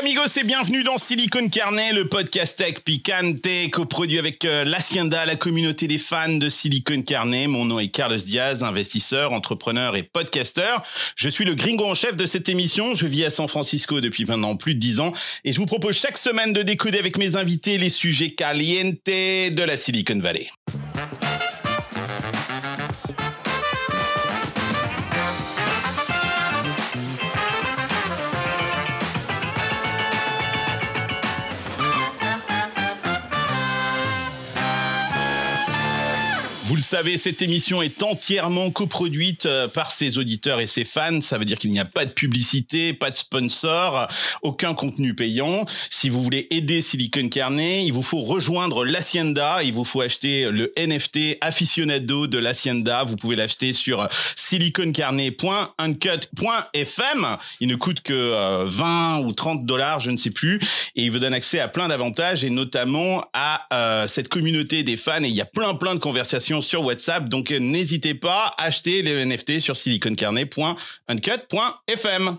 amigos et bienvenue dans Silicon Carnet, le podcast tech picante, coproduit avec l'Hacienda, la communauté des fans de Silicon Carnet. Mon nom est Carlos Diaz, investisseur, entrepreneur et podcasteur. Je suis le gringo en chef de cette émission. Je vis à San Francisco depuis maintenant plus de 10 ans et je vous propose chaque semaine de décoder avec mes invités les sujets calientes de la Silicon Valley. Vous le savez, cette émission est entièrement coproduite par ses auditeurs et ses fans. Ça veut dire qu'il n'y a pas de publicité, pas de sponsor, aucun contenu payant. Si vous voulez aider Silicon Carnet, il vous faut rejoindre l'Hacienda. Il vous faut acheter le NFT aficionado de l'Hacienda. Vous pouvez l'acheter sur siliconcarnet.uncut.fm. Il ne coûte que 20 ou 30 $, je ne sais plus. Et il vous donne accès à plein d'avantages et notamment à cette communauté des fans. Et il y a plein de conversations sur WhatsApp, donc n'hésitez pas à acheter les NFT sur siliconcarnet.uncut.fm.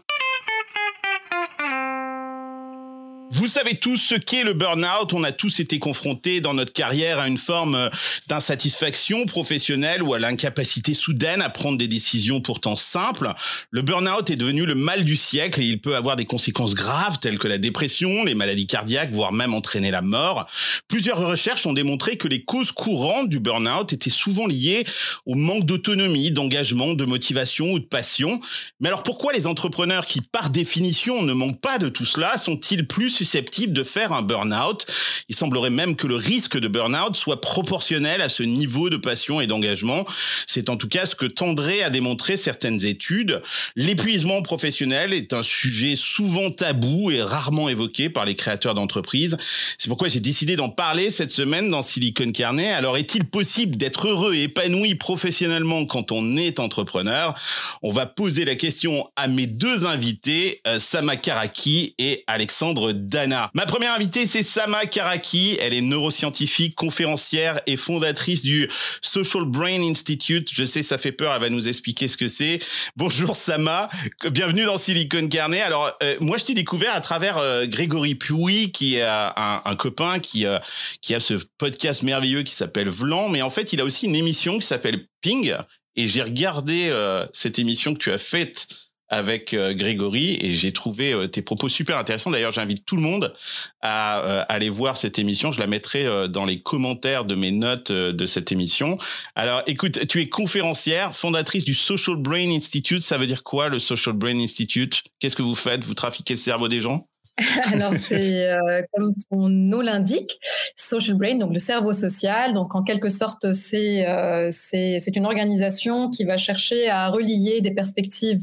Vous savez tous ce qu'est le burn-out. On a tous été confrontés dans notre carrière à une forme d'insatisfaction professionnelle ou à l'incapacité soudaine à prendre des décisions pourtant simples. Le burn-out est devenu le mal du siècle et il peut avoir des conséquences graves telles que la dépression, les maladies cardiaques, voire même entraîner la mort. Plusieurs recherches ont démontré que les causes courantes du burn-out étaient souvent liées au manque d'autonomie, d'engagement, de motivation ou de passion. Mais alors pourquoi les entrepreneurs qui, par définition, ne manquent pas de tout cela, sont-ils plus susceptibles de faire un burn-out? Il semblerait même que le risque de burn-out soit proportionnel à ce niveau de passion et d'engagement. C'est en tout cas ce que tendraient à démontrer certaines études. L'épuisement professionnel est un sujet souvent tabou et rarement évoqué par les créateurs d'entreprises. C'est pourquoi j'ai décidé d'en parler cette semaine dans Silicon Carnet. Alors, est-il possible d'être heureux et épanoui professionnellement quand on est entrepreneur? On va poser la question à mes deux invités, Sama Karaki et Alexandre Dana. Ma première invitée, c'est Sama Karaki. Elle est neuroscientifique, conférencière et fondatrice du Social Brain Institute. Je sais, ça fait peur, elle va nous expliquer ce que c'est. Bonjour Sama, bienvenue dans Silicon Carnet. Alors, moi, je t'ai découvert à travers Grégory Puy, qui est un copain qui a ce podcast merveilleux qui s'appelle Vlan, mais en fait, il a aussi une émission qui s'appelle Ping, et j'ai regardé cette émission que tu as faite avec Grégory et j'ai trouvé tes propos super intéressants. D'ailleurs, j'invite tout le monde à aller voir cette émission. Je la mettrai dans les commentaires de mes notes de cette émission. Alors, écoute, tu es conférencière, fondatrice du Social Brain Institute. Ça veut dire quoi, le Social Brain Institute? Qu'est-ce que vous faites? Vous trafiquez le cerveau des gens? Alors, c'est comme son nom l'indique, Social Brain, donc le cerveau social. Donc, en quelque sorte, c'est une organisation qui va chercher à relier des perspectives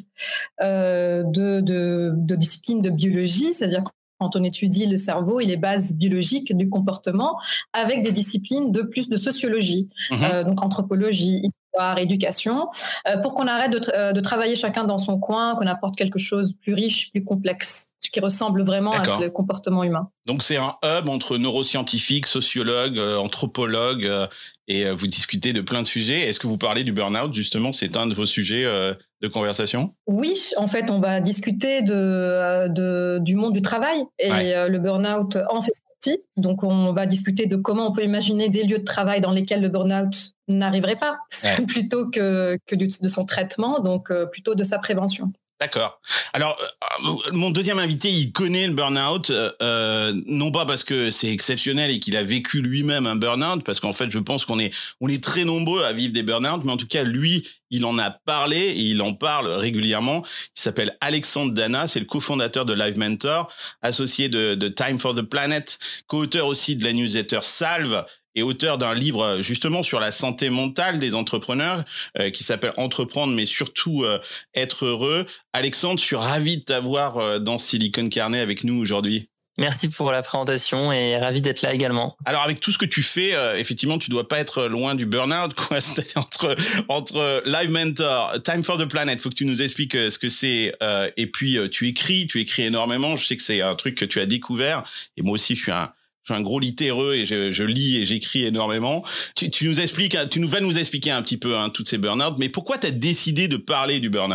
de disciplines de biologie, c'est-à-dire quand on étudie le cerveau et les bases biologiques du comportement, avec des disciplines de plus de sociologie, donc anthropologie, histoire, éducation, pour qu'on arrête de travailler chacun dans son coin, qu'on apporte quelque chose de plus riche, plus complexe, qui ressemble vraiment à le comportement humain. Donc c'est un hub entre neuroscientifiques, sociologues, anthropologues, et vous discutez de plein de sujets. Est-ce que vous parlez du burn-out, justement? C'est un de vos sujets de conversation? Oui, en fait, on va discuter du monde du travail et le burn-out en fait partie. Donc, on va discuter de comment on peut imaginer des lieux de travail dans lesquels le burn-out n'arriverait pas, plutôt que de son traitement, donc plutôt de sa prévention. D'accord. Alors, mon deuxième invité, il connaît le burn-out, non pas parce que c'est exceptionnel et qu'il a vécu lui-même un burn-out, parce qu'en fait, je pense qu'on est très nombreux à vivre des burn-out, mais en tout cas, lui, il en a parlé et il en parle régulièrement. Il s'appelle Alexandre Dana, c'est le cofondateur de Live Mentor, associé de Time for the Planet, co-auteur aussi de la newsletter Salve, et auteur d'un livre justement sur la santé mentale des entrepreneurs qui s'appelle Entreprendre, mais surtout être heureux. Alexandre, je suis ravi de t'avoir dans Silicon Carnet avec nous aujourd'hui. Merci pour la présentation et ravi d'être là également. Alors avec tout ce que tu fais, effectivement, tu dois pas être loin du burn-out, quoi. C'est-à-dire entre Live Mentor, Time for the Planet, faut que tu nous expliques ce que c'est. Et puis tu écris énormément. Je sais que c'est un truc que tu as découvert. Et moi aussi, je suis un gros littéreux et je lis et j'écris énormément. Tu vas nous expliquer un petit peu toutes ces burn-out. Mais pourquoi tu as décidé de parler du burn-out?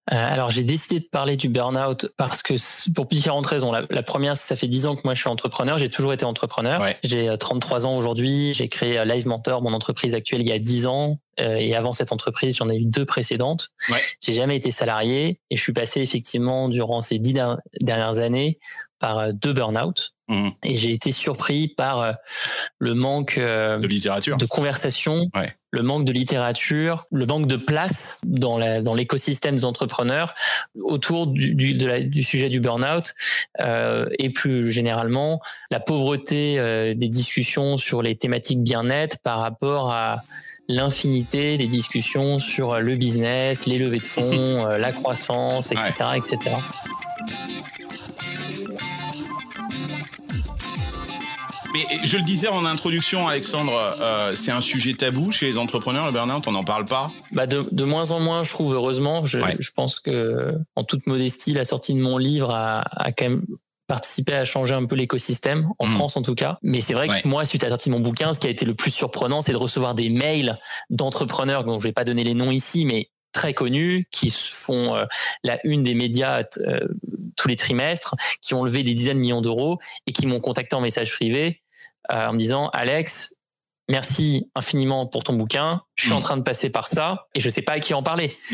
Alors, j'ai décidé de parler du burn-out parce que, pour différentes raisons. La première, ça fait 10 ans que moi je suis entrepreneur. J'ai toujours été entrepreneur. Ouais. J'ai 33 ans aujourd'hui. J'ai créé Live Mentor, mon entreprise actuelle, il y a 10 ans. Et avant cette entreprise, j'en ai eu 2 précédentes. Ouais. J'ai jamais été salarié et je suis passé effectivement durant ces 10 dernières années par 2 burn-out. Et j'ai été surpris par le manque de littérature, de conversation, ouais. Le manque de littérature, le manque de place dans l'écosystème des entrepreneurs autour du sujet du burn-out et plus généralement la pauvreté des discussions sur les thématiques bien-être par rapport à l'infinité des discussions sur le business, les levées de fonds, la croissance, etc., ouais. etc. Mais je le disais en introduction, Alexandre, c'est un sujet tabou chez les entrepreneurs, le burn-out, on n'en parle pas. De moins en moins, je trouve, heureusement. Je pense que, en toute modestie, la sortie de mon livre a quand même participé à changer un peu l'écosystème, en France en tout cas. Mais c'est vrai que moi, suite à la sortie de mon bouquin, ce qui a été le plus surprenant, c'est de recevoir des mails d'entrepreneurs, dont je vais pas donner les noms ici, mais très connus, qui font la une des médias tous les trimestres, qui ont levé des dizaines de millions d'euros et qui m'ont contacté en message privé en me disant « Alex, merci infiniment pour ton bouquin, je suis en train de passer par ça et je sais pas à qui en parler. Ouais. »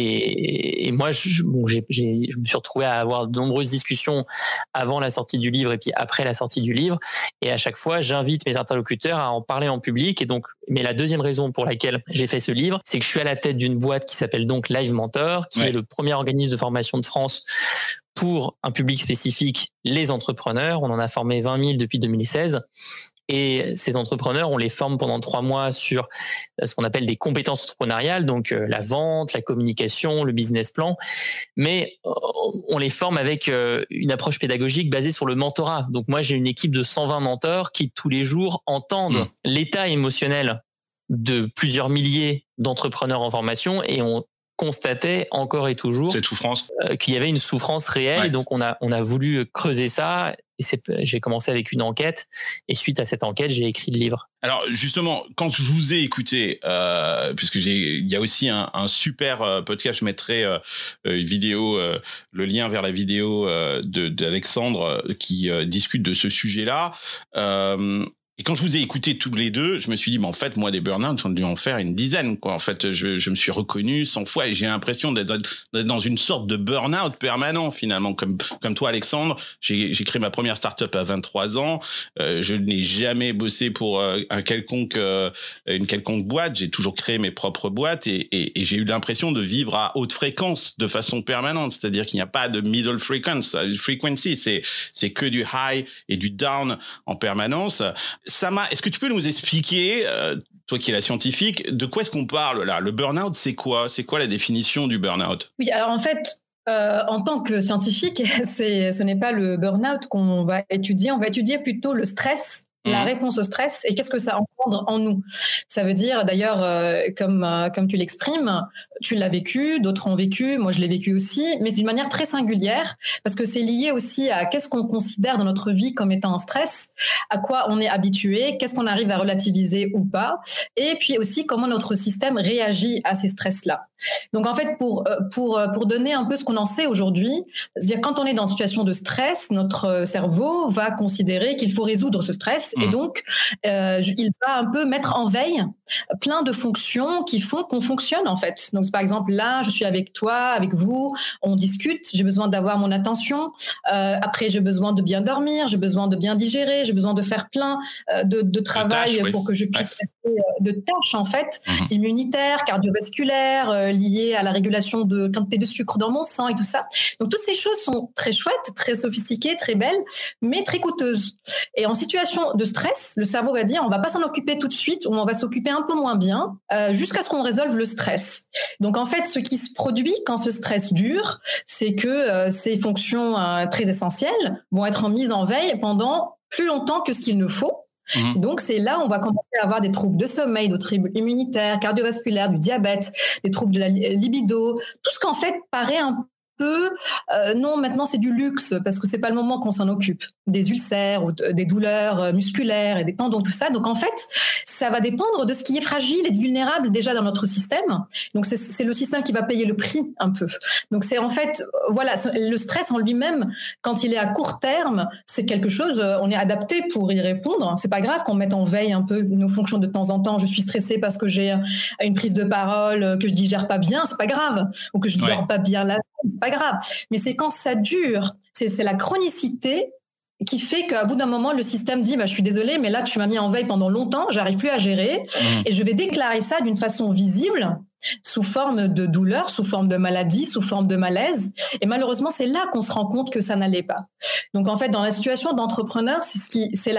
Et moi, je me suis retrouvé à avoir de nombreuses discussions avant la sortie du livre et puis après la sortie du livre. Et à chaque fois, j'invite mes interlocuteurs à en parler en public. Et donc, mais la deuxième raison pour laquelle j'ai fait ce livre, c'est que je suis à la tête d'une boîte qui s'appelle donc Live Mentor, qui est le premier organisme de formation de France pour un public spécifique, les entrepreneurs. On en a formé 20 000 depuis 2016. Et ces entrepreneurs, on les forme pendant 3 mois sur ce qu'on appelle des compétences entrepreneuriales, donc la vente, la communication, le business plan. Mais on les forme avec une approche pédagogique basée sur le mentorat. Donc moi, j'ai une équipe de 120 mentors qui tous les jours entendent l'état émotionnel de plusieurs milliers d'entrepreneurs en formation et on constatait encore et toujours cette souffrance, qu'il y avait une souffrance réelle. Ouais. Et donc on a voulu creuser ça. Et j'ai commencé avec une enquête et suite à cette enquête, j'ai écrit le livre. Alors justement, quand je vous ai écouté, puisque il y a aussi un super podcast, je mettrai une vidéo, le lien vers la vidéo d'Alexandre qui discute de ce sujet-là. Et quand je vous ai écouté tous les deux, je me suis dit, mais en fait, moi, des burn-out, j'en ai dû en faire une dizaine, quoi. En fait, je me suis reconnu 100 fois et j'ai l'impression d'être dans une sorte de burn-out permanent, finalement. Comme toi, Alexandre, j'ai créé ma première start-up à 23 ans. Je n'ai jamais bossé pour une quelconque boîte. J'ai toujours créé mes propres boîtes et j'ai eu l'impression de vivre à haute fréquence de façon permanente. C'est-à-dire qu'il n'y a pas de middle frequency. C'est que du high et du down en permanence. Sama, est-ce que tu peux nous expliquer, toi qui es la scientifique, de quoi est-ce qu'on parle là ? Le burn-out, c'est quoi ? C'est quoi la définition du burn-out ? Oui, alors en fait, en tant que scientifique, ce n'est pas le burn-out qu'on va étudier. On va étudier plutôt le stress, la réponse au stress et qu'est-ce que ça engendre en nous. Ça veut dire d'ailleurs, comme tu l'exprimes, tu l'as vécu, d'autres ont vécu, moi je l'ai vécu aussi, mais d'une manière très singulière parce que c'est lié aussi à qu'est-ce qu'on considère dans notre vie comme étant un stress, à quoi on est habitué, qu'est-ce qu'on arrive à relativiser ou pas, et puis aussi comment notre système réagit à ces stress-là. Donc en fait, pour donner un peu ce qu'on en sait aujourd'hui, c'est-à-dire quand on est dans une situation de stress, notre cerveau va considérer qu'il faut résoudre ce stress et donc il va un peu mettre en veille plein de fonctions qui font qu'on fonctionne en fait. Donc par exemple là, je suis avec toi, avec vous, on discute, j'ai besoin d'avoir mon attention. Après, j'ai besoin de bien dormir, j'ai besoin de bien digérer, j'ai besoin de faire plein de travail pour que je puisse rester de tâches en fait, immunitaires, cardiovasculaires, liées à la régulation de quantité de sucre dans mon sang et tout ça. Donc toutes ces choses sont très chouettes, très sophistiquées, très belles, mais très coûteuses. Et en situation de stress, le cerveau va dire on va pas s'en occuper tout de suite ou on va s'occuper un peu moins bien jusqu'à ce qu'on résolve le stress. Donc en fait, ce qui se produit quand ce stress dure, c'est que ces fonctions très essentielles vont être mises en veille pendant plus longtemps que ce qu'il ne faut. Donc c'est là où on va commencer à avoir des troubles de sommeil, des troubles immunitaires, cardiovasculaires, du diabète, des troubles de la libido, tout ce qu'en fait paraît un peu, non, maintenant c'est du luxe parce que c'est pas le moment qu'on s'en occupe. Des ulcères ou des douleurs musculaires et des tendons, tout ça. Donc en fait, ça va dépendre de ce qui est fragile et vulnérable déjà dans notre système. Donc c'est le système qui va payer le prix un peu. Donc c'est en fait, voilà, le stress en lui-même, quand il est à court terme, c'est quelque chose, on est adapté pour y répondre. C'est pas grave qu'on mette en veille un peu nos fonctions de temps en temps. Je suis stressée parce que j'ai une prise de parole que je digère pas bien, c'est pas grave. Ou que je ne dors pas bien la nuit, c'est pas grave. Mais c'est quand ça dure, c'est la chronicité qui fait qu'à bout d'un moment, le système dit je suis désolé, mais là, tu m'as mis en veille pendant longtemps, j'arrive plus à gérer, et je vais déclarer ça d'une façon visible, sous forme de douleur, sous forme de maladie, sous forme de malaise. Et malheureusement, c'est là qu'on se rend compte que ça n'allait pas. Donc, en fait, dans la situation d'entrepreneur, c'est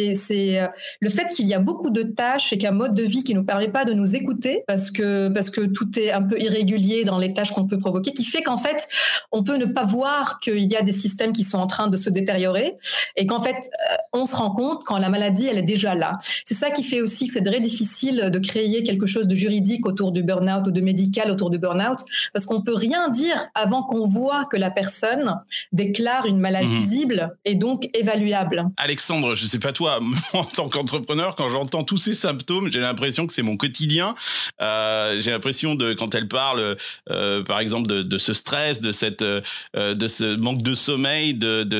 le fait qu'il y a beaucoup de tâches et qu'un mode de vie qui nous permet pas de nous écouter parce que tout est un peu irrégulier dans les tâches qu'on peut provoquer, qui fait qu'en fait, on peut ne pas voir qu'il y a des systèmes qui sont en train de se détériorer et qu'en fait, on se rend compte quand la maladie, elle est déjà là. C'est ça qui fait aussi que c'est très difficile de créer quelque chose de juridique autour du burn-out ou de médical autour du burn-out, parce qu'on peut rien dire avant qu'on voit que la personne déclare une maladie visible et donc évaluable. Alexandre, je sais pas toi, moi, en tant qu'entrepreneur, quand j'entends tous ces symptômes, j'ai l'impression que c'est mon quotidien. J'ai l'impression quand elle parle, par exemple, de ce stress, de ce manque de sommeil,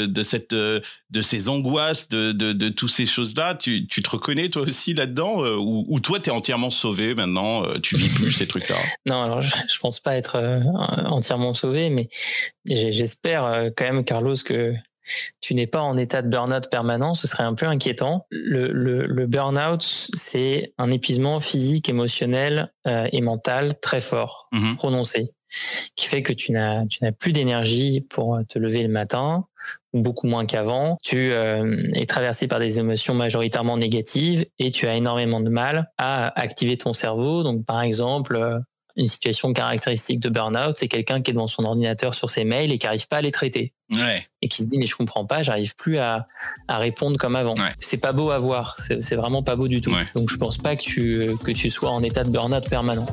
de ces angoisses, de toutes ces choses-là. Tu te reconnais toi aussi là-dedans, ou toi t'es entièrement sauvé maintenant, tu vis plus ces trucs-là? Non, alors je pense pas être entièrement sauvé, mais j'espère quand même, Carlos, que tu n'es pas en état de burn-out permanent. Ce serait un peu inquiétant. Le burn-out, c'est un épuisement physique, émotionnel et mental très fort, prononcé, qui fait que tu n'as plus d'énergie pour te lever le matin, beaucoup moins qu'avant. Tu es traversé par des émotions majoritairement négatives et tu as énormément de mal à activer ton cerveau. Donc, par exemple, une situation caractéristique de burn-out, c'est quelqu'un qui est devant son ordinateur sur ses mails et qui n'arrive pas à les traiter. Ouais. Et qui se dit, mais je comprends pas, j'arrive plus à répondre comme avant. Ouais. C'est pas beau à voir, c'est vraiment pas beau du tout. Ouais. Donc je pense pas que tu sois en état de burn-out permanent.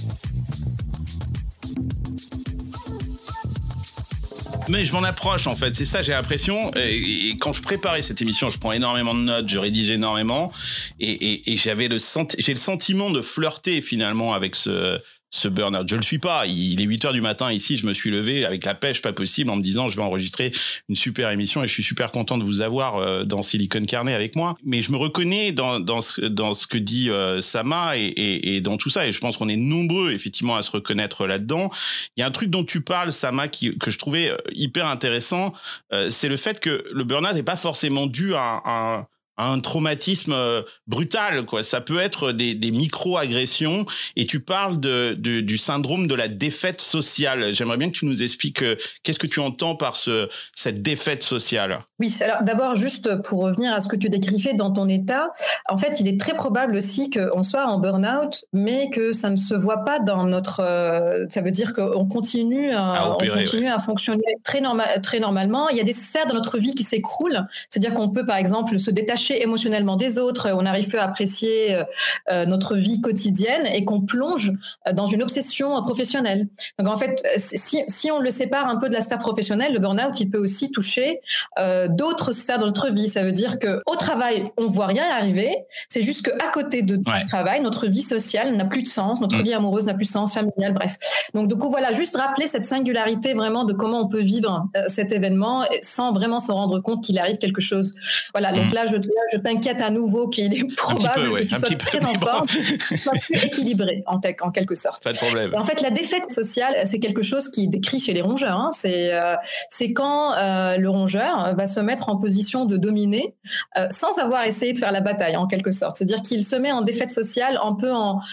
Mais je m'en approche en fait, c'est ça, j'ai l'impression, et quand je préparais cette émission, je prends énormément de notes, je rédige énormément, et j'ai le sentiment de flirter finalement avec ce burn-out. Je le suis pas. Il est 8h du matin ici, je me suis levé avec la pêche pas possible en me disant je vais enregistrer une super émission et je suis super content de vous avoir dans Silicon Carnet avec moi. Mais je me reconnais dans ce que dit Sama et dans tout ça, et je pense qu'on est nombreux effectivement à se reconnaître là-dedans. Il y a un truc dont tu parles, Sama, que je trouvais hyper intéressant, c'est le fait que le burn-out n'est pas forcément dû à un traumatisme brutal, quoi. Ça peut être des micro-agressions, et tu parles du syndrome de la défaite sociale. J'aimerais bien que tu nous expliques qu'est-ce que tu entends par cette défaite sociale. Oui, alors d'abord, juste pour revenir à ce que tu décrivais dans ton état, en fait, il est très probable aussi qu'on soit en burn-out, mais que ça ne se voit pas dans notre... ça veut dire qu'on continue à fonctionner très normalement. Il y a des sphères de notre vie qui s'écroulent, c'est-à-dire qu'on peut, par exemple, se détacher émotionnellement des autres, on n'arrive plus à apprécier notre vie quotidienne et qu'on plonge dans une obsession professionnelle. Donc en fait, si on le sépare un peu de la sphère professionnelle, le burn-out, il peut aussi toucher d'autres sphères de notre vie. Ça veut dire qu'au travail, on ne voit rien arriver, c'est juste qu'à côté de notre travail, notre vie sociale n'a plus de sens, notre vie amoureuse n'a plus de sens, familiale, bref. Donc du coup, voilà, juste rappeler cette singularité vraiment de comment on peut vivre cet événement sans vraiment se rendre compte qu'il arrive quelque chose. Voilà, donc là, je t'inquiète à nouveau qu'il est probable que tu sois très en forme, que tu sois plus équilibré en quelque sorte. Pas de problème. Et en fait, la défaite sociale, c'est quelque chose qui est décrit chez les rongeurs. Hein. C'est quand le rongeur va se mettre en position de dominer sans avoir essayé de faire la bataille, en quelque sorte. C'est-à-dire qu'il se met en défaite sociale un peu en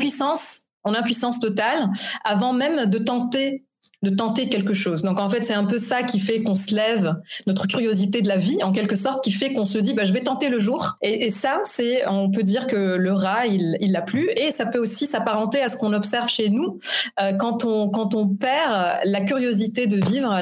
impuissance totale, avant même de tenter quelque chose. Donc en fait, c'est un peu ça qui fait qu'on se lève, notre curiosité de la vie, en quelque sorte, qui fait qu'on se dit je vais tenter le jour. Et ça, on peut dire que le rat, il l'a plu. Et ça peut aussi s'apparenter à ce qu'on observe chez nous quand on perd la curiosité de vivre,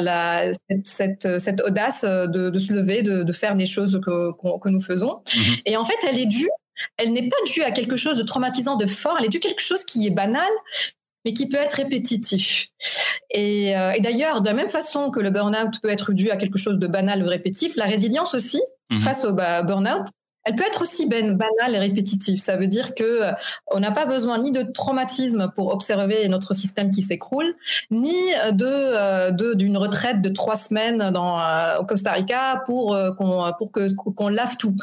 cette audace de se lever, de faire les choses que nous faisons. Et en fait, elle n'est pas due à quelque chose de traumatisant, de fort, elle est due à quelque chose qui est banal, mais qui peut être répétitif. Et d'ailleurs, de la même façon que le burn-out peut être dû à quelque chose de banal ou répétitif, la résilience aussi, face au burn-out, elle peut être aussi banale et répétitive. Ça veut dire que on n'a pas besoin ni de traumatisme pour observer notre système qui s'écroule, ni d'une retraite de 3 semaines au Costa Rica pour qu'on lave tout.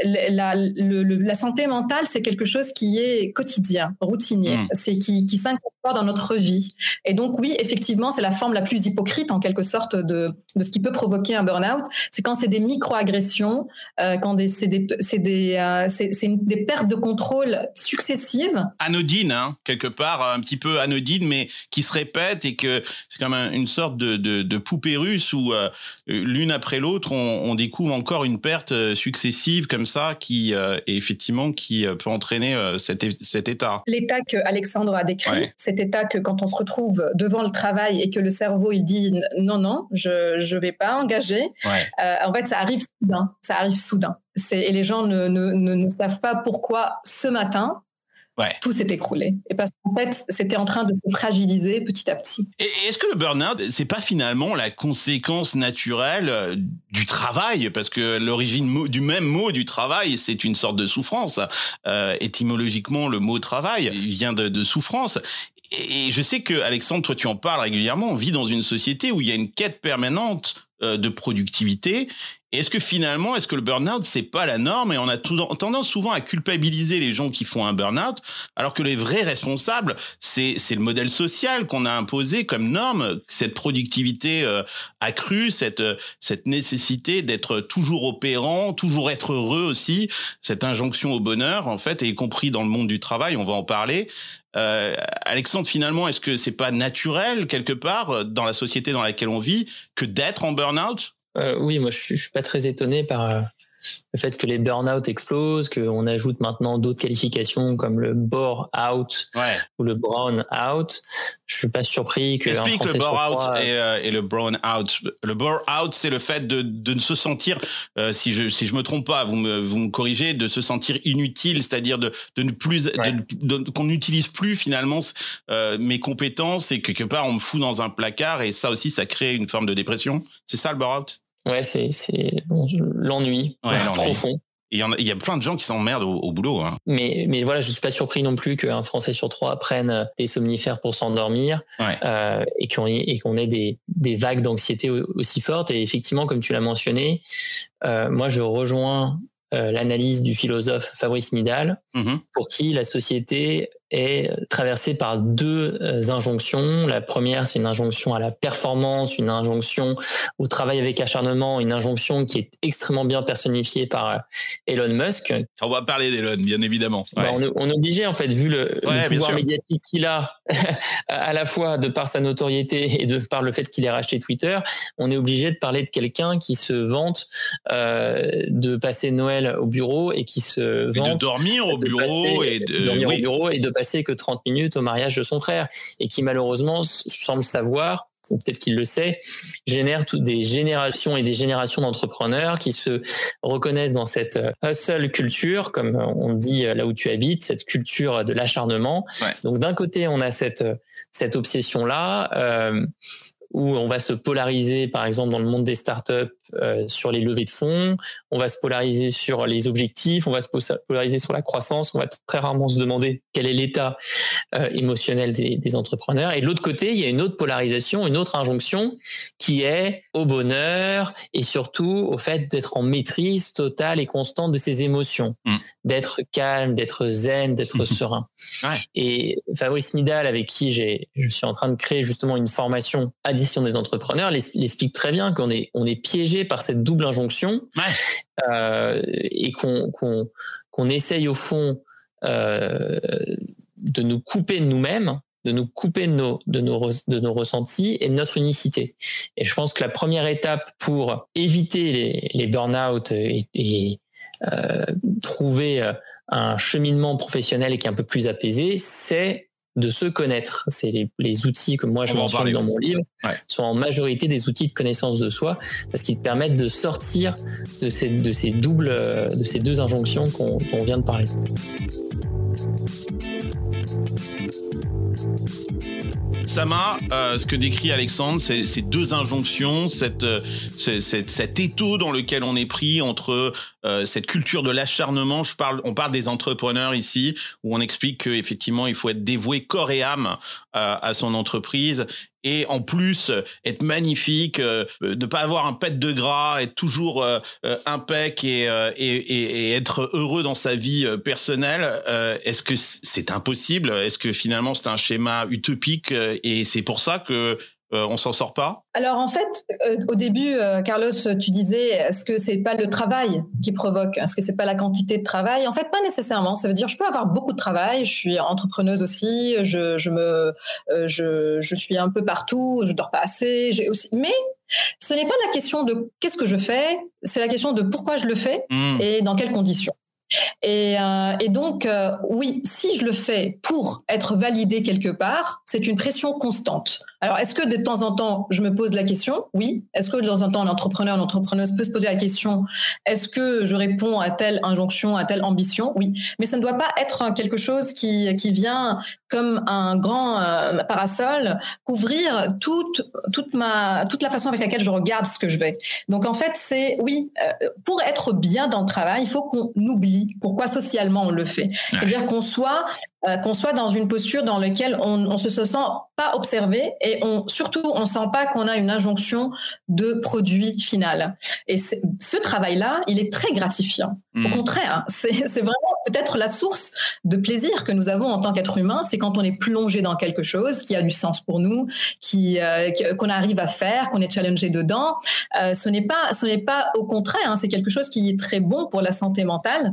La santé mentale, c'est quelque chose qui est quotidien, routinier, c'est qui s'incorpore dans notre vie. Et donc oui, effectivement, c'est la forme la plus hypocrite en quelque sorte de ce qui peut provoquer un burn-out. C'est quand c'est des micro-agressions, quand c'est des pertes de contrôle successives. Anodines, quelque part, un petit peu anodines, mais qui se répètent et que c'est comme une sorte de poupée russe où l'une après l'autre, on découvre encore une perte successive comme ça qui peut entraîner cet état. L'état que Alexandre a décrit, cet état que quand on se retrouve devant le travail et que le cerveau il dit non, je vais pas engager. En fait, ça arrive soudain. Et les gens ne savent pas pourquoi ce matin, tout s'est écroulé. Et parce qu'en fait, c'était en train de se fragiliser petit à petit. Et est-ce que le burn-out, c'est pas finalement la conséquence naturelle du travail? Parce que l'origine du même mot du travail, c'est une sorte de souffrance. Étymologiquement, le mot travail vient de souffrance. Et je sais que, Alexandre, toi, tu en parles régulièrement. On vit dans une société où il y a une quête permanente de productivité. Et est-ce que le burn-out, c'est pas la norme? Et on a tendance souvent à culpabiliser les gens qui font un burn-out, alors que les vrais responsables, c'est le modèle social qu'on a imposé comme norme, cette productivité accrue, cette nécessité d'être toujours opérant, toujours être heureux aussi, cette injonction au bonheur, en fait, et y compris dans le monde du travail, on va en parler. Alexandre, finalement, est-ce que c'est pas naturel quelque part dans la société dans laquelle on vit que d'être en burn-out? Oui, moi je suis pas très étonné par le fait que les burn-out explosent, qu'on ajoute maintenant d'autres qualifications comme le bore-out ou le brown-out. Je suis pas surpris que explique le bore-out et le brown-out. Le bore-out, c'est le fait de ne se sentir, si je me trompe pas, vous me corrigez, de se sentir inutile, c'est-à-dire de ne plus, qu'on n'utilise plus finalement mes compétences et que quelque part on me fout dans un placard et ça aussi ça crée une forme de dépression. C'est ça le bore-out? Ouais, c'est l'ennui profond. Il y a plein de gens qui s'emmerdent au boulot. Mais voilà, je suis pas surpris non plus qu'un Français sur 3 prenne des somnifères pour s'endormir et qu'on ait des vagues d'anxiété aussi fortes. Et effectivement, comme tu l'as mentionné, moi je rejoins l'analyse du philosophe Fabrice Midal, pour qui la société est traversée par 2 injonctions. La première, c'est une injonction à la performance, une injonction au travail avec acharnement, une injonction qui est extrêmement bien personnifiée par Elon Musk. On va parler d'Elon, bien évidemment. On est obligé, en fait, vu le pouvoir médiatique qu'il a, à la fois de par sa notoriété et de par le fait qu'il ait racheté Twitter, on est obligé de parler de quelqu'un qui se vante de passer Noël au bureau et qui se vante de dormir au bureau et de passer que 30 minutes au mariage de son frère et qui malheureusement semble savoir, ou peut-être qu'il le sait, génère des générations et des générations d'entrepreneurs qui se reconnaissent dans cette hustle culture, comme on dit là où tu habites, cette culture de l'acharnement. Donc d'un côté, on a cette obsession-là, où on va se polariser, par exemple, dans le monde des startups, sur les levées de fonds, on va se polariser sur les objectifs, on va se polariser sur la croissance, on va très rarement se demander quel est l'état émotionnel des entrepreneurs. Et de l'autre côté, il y a une autre polarisation, une autre injonction qui est au bonheur et surtout au fait d'être en maîtrise totale et constante de ses émotions, d'être calme, d'être zen, d'être serein. Et Fabrice Midal, avec qui je suis en train de créer justement une formation Addition des entrepreneurs, l'explique très bien qu'on est piégé par cette double injonction et qu'on essaye au fond de nous couper de nous-mêmes, de nous couper de nos ressentis et de notre unicité. Et je pense que la première étape pour éviter les burn-out et trouver un cheminement professionnel qui est un peu plus apaisé, c'est de se connaître. C'est les outils que moi je mentionne dans mon livre sont en majorité des outils de connaissance de soi parce qu'ils te permettent de sortir de ces 2 injonctions qu'on vient de parler. Sama, ce que décrit Alexandre, c'est ces deux injonctions, cet étau dans lequel on est pris entre cette culture de l'acharnement. On parle des entrepreneurs ici, où on explique qu'effectivement, il faut être dévoué corps et âme à son entreprise. Et en plus, être magnifique, ne pas avoir un pet de gras, être toujours impec et être heureux dans sa vie personnelle. Est-ce que c'est impossible? Est-ce que finalement c'est un schéma utopique et c'est pour ça que on s'en sort pas? Alors en fait, au début, Carlos, tu disais, est-ce que c'est pas le travail qui provoque? Est-ce que c'est pas la quantité de travail? En fait, pas nécessairement. Ça veut dire, je peux avoir beaucoup de travail. Je suis entrepreneuse aussi. Je suis un peu partout. Je dors pas assez. Mais ce n'est pas la question de qu'est-ce que je fais. C'est la question de pourquoi je le fais et dans quelles conditions. Et donc, oui, si je le fais pour être validé quelque part, c'est une pression constante. Alors, est-ce que de temps en temps, je me pose la question? Oui. Est-ce que de temps en temps, l'entrepreneur, l'entrepreneuse peut se poser la question, est-ce que je réponds à telle injonction, à telle ambition? Oui. Mais ça ne doit pas être quelque chose qui vient comme un grand parasol couvrir toute la façon avec laquelle je regarde ce que je fais. Donc, en fait, c'est, oui, pour être bien dans le travail, il faut qu'on oublie pourquoi socialement on le fait. C'est-à-dire qu'on soit dans une posture dans laquelle on se sent pas observé et surtout on sent pas qu'on a une injonction de produit final. Et ce travail-là, il est très gratifiant. Au contraire, c'est vraiment peut-être la source de plaisir que nous avons en tant qu'être humain, c'est quand on est plongé dans quelque chose qui a du sens pour nous, qu'on arrive à faire, qu'on est challengé dedans. Ce n'est pas au contraire, c'est quelque chose qui est très bon pour la santé mentale.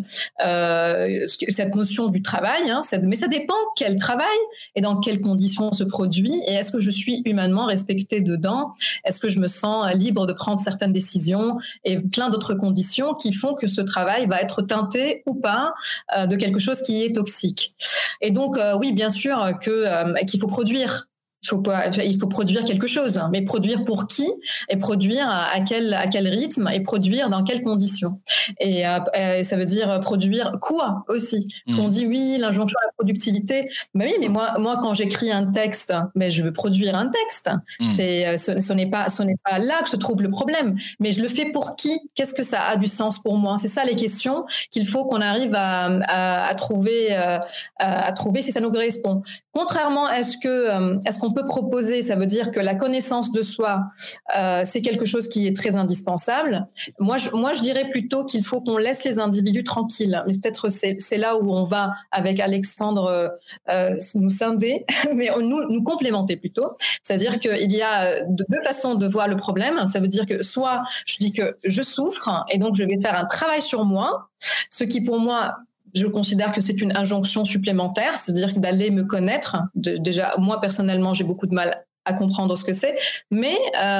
Cette notion du travail, mais ça dépend quel travail et dans quelles conditions on se produit et est-ce que je suis humainement respectée dedans, est-ce que je me sens libre de prendre certaines décisions et plein d'autres conditions qui font que ce travail va être teinté ou pas de quelque chose qui est toxique. Et donc oui, bien sûr qu'il faut produire. Il faut produire quelque chose, mais produire pour qui et produire à quel rythme et produire dans quelles conditions. Et ça veut dire produire quoi aussi. Parce qu'on dit oui, l'injonction à la productivité. Mais oui, mais moi quand j'écris un texte, mais je veux produire un texte. Ce n'est pas là que se trouve le problème. Mais je le fais pour qui? Qu'est-ce que ça a du sens pour moi? C'est ça les questions qu'il faut qu'on arrive à trouver si ça nous correspond. Contrairement à est-ce qu'on peut proposer, ça veut dire que la connaissance de soi, c'est quelque chose qui est très indispensable. Moi, je dirais plutôt qu'il faut qu'on laisse les individus tranquilles. Mais peut-être c'est là où on va, avec Alexandre, nous scinder, mais nous complémenter plutôt. C'est-à-dire qu'il y a deux façons de voir le problème. Ça veut dire que soit je dis que je souffre et donc je vais faire un travail sur moi, ce qui pour moi, je considère que c'est une injonction supplémentaire, c'est-à-dire d'aller me connaître. Déjà, moi, personnellement, j'ai beaucoup de mal à comprendre ce que c'est, mais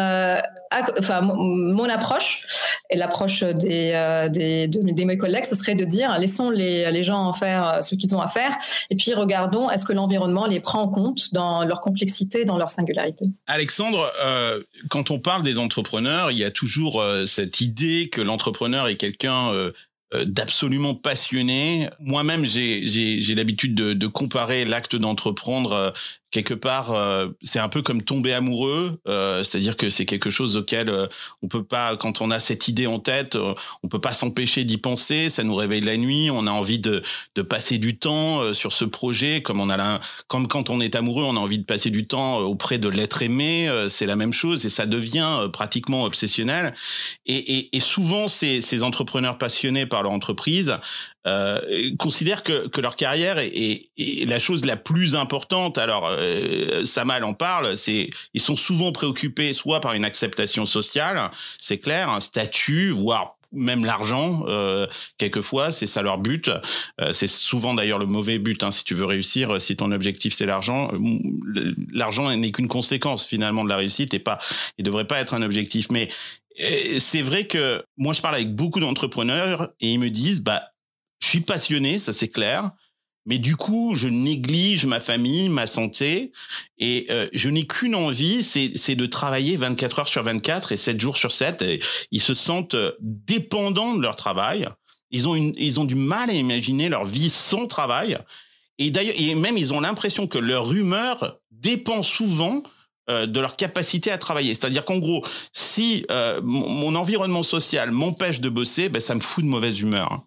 mon approche et l'approche de mes collègues, ce serait de dire laissons les gens en faire ce qu'ils ont à faire et puis regardons est-ce que l'environnement les prend en compte dans leur complexité, dans leur singularité. Alexandre, quand on parle des entrepreneurs, il y a toujours cette idée que l'entrepreneur est quelqu'un d'absolument passionné. Moi-même, j'ai l'habitude de comparer l'acte d'entreprendre quelque part, c'est un peu comme tomber amoureux, c'est-à-dire que c'est quelque chose auquel on peut pas, quand on a cette idée en tête, on peut pas s'empêcher d'y penser, ça nous réveille la nuit, on a envie de passer du temps sur ce projet, comme quand on est amoureux, on a envie de passer du temps auprès de l'être aimé, c'est la même chose et ça devient pratiquement obsessionnel. Et souvent, ces entrepreneurs passionnés par leur entreprise considèrent que leur carrière est la chose la plus importante. Alors, Sama en parle, ils sont souvent préoccupés soit par une acceptation sociale, c'est clair, un statut, voire même l'argent, quelquefois, c'est ça leur but. C'est souvent d'ailleurs le mauvais but, si tu veux réussir, si ton objectif c'est l'argent. L'argent n'est qu'une conséquence finalement de la réussite il devrait pas être un objectif. Mais c'est vrai que moi je parle avec beaucoup d'entrepreneurs et ils me disent, je suis passionné, ça c'est clair, mais du coup, je néglige ma famille, ma santé, et je n'ai qu'une envie, c'est de travailler 24 heures sur 24 et 7 jours sur 7. Et ils se sentent dépendants de leur travail. Ils ont du mal à imaginer leur vie sans travail. Et d'ailleurs, même ils ont l'impression que leur humeur dépend souvent de leur capacité à travailler. C'est-à-dire qu'en gros, si mon environnement social m'empêche de bosser, ça me fout de mauvaise humeur.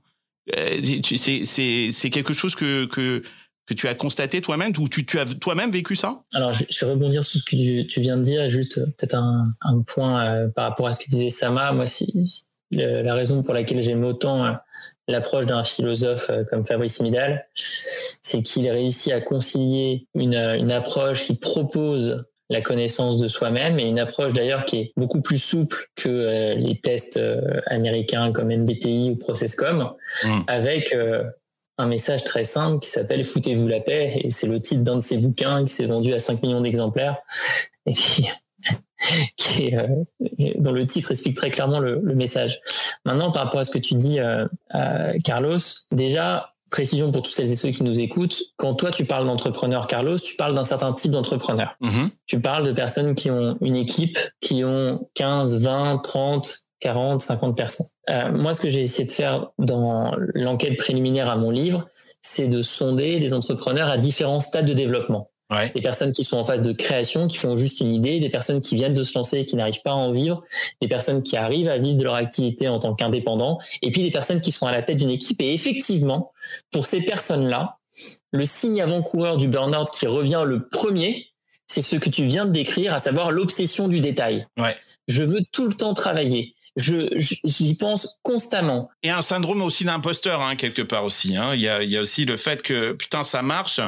C'est quelque chose que tu as constaté toi-même, ou tu as toi-même vécu ça? Alors, je vais rebondir sur ce que tu viens de dire, juste peut-être un point par rapport à ce que disait Sama. Moi, la raison pour laquelle j'aime autant l'approche d'un philosophe comme Fabrice Midal, c'est qu'il réussit à concilier une approche qui propose la connaissance de soi-même, et une approche d'ailleurs qui est beaucoup plus souple que les tests américains comme MBTI ou ProcessCom, avec un message très simple qui s'appelle « Foutez-vous la paix », et c'est le titre d'un de ses bouquins qui s'est vendu à 5 millions d'exemplaires, et dont le titre explique très clairement le message. Maintenant, par rapport à ce que tu dis, Carlos, déjà, précision pour toutes celles et ceux qui nous écoutent, quand toi tu parles d'entrepreneur, Carlos, tu parles d'un certain type d'entrepreneur. Tu parles de personnes qui ont une équipe, qui ont 15, 20, 30, 40, 50 personnes. Moi, ce que j'ai essayé de faire dans l'enquête préliminaire à mon livre, c'est de sonder des entrepreneurs à différents stades de développement. Ouais. Des personnes qui sont en phase de création, qui font juste une idée, des personnes qui viennent de se lancer et qui n'arrivent pas à en vivre, des personnes qui arrivent à vivre de leur activité en tant qu'indépendants, et puis des personnes qui sont à la tête d'une équipe. Et effectivement, pour ces personnes-là, le signe avant-coureur du burn-out qui revient le premier, c'est ce que tu viens de décrire, à savoir l'obsession du détail. Ouais. Je veux tout le temps travailler. J'y pense constamment. Et un syndrome aussi d'imposteur, quelque part aussi. Il y a aussi le fait que, putain, ça marche...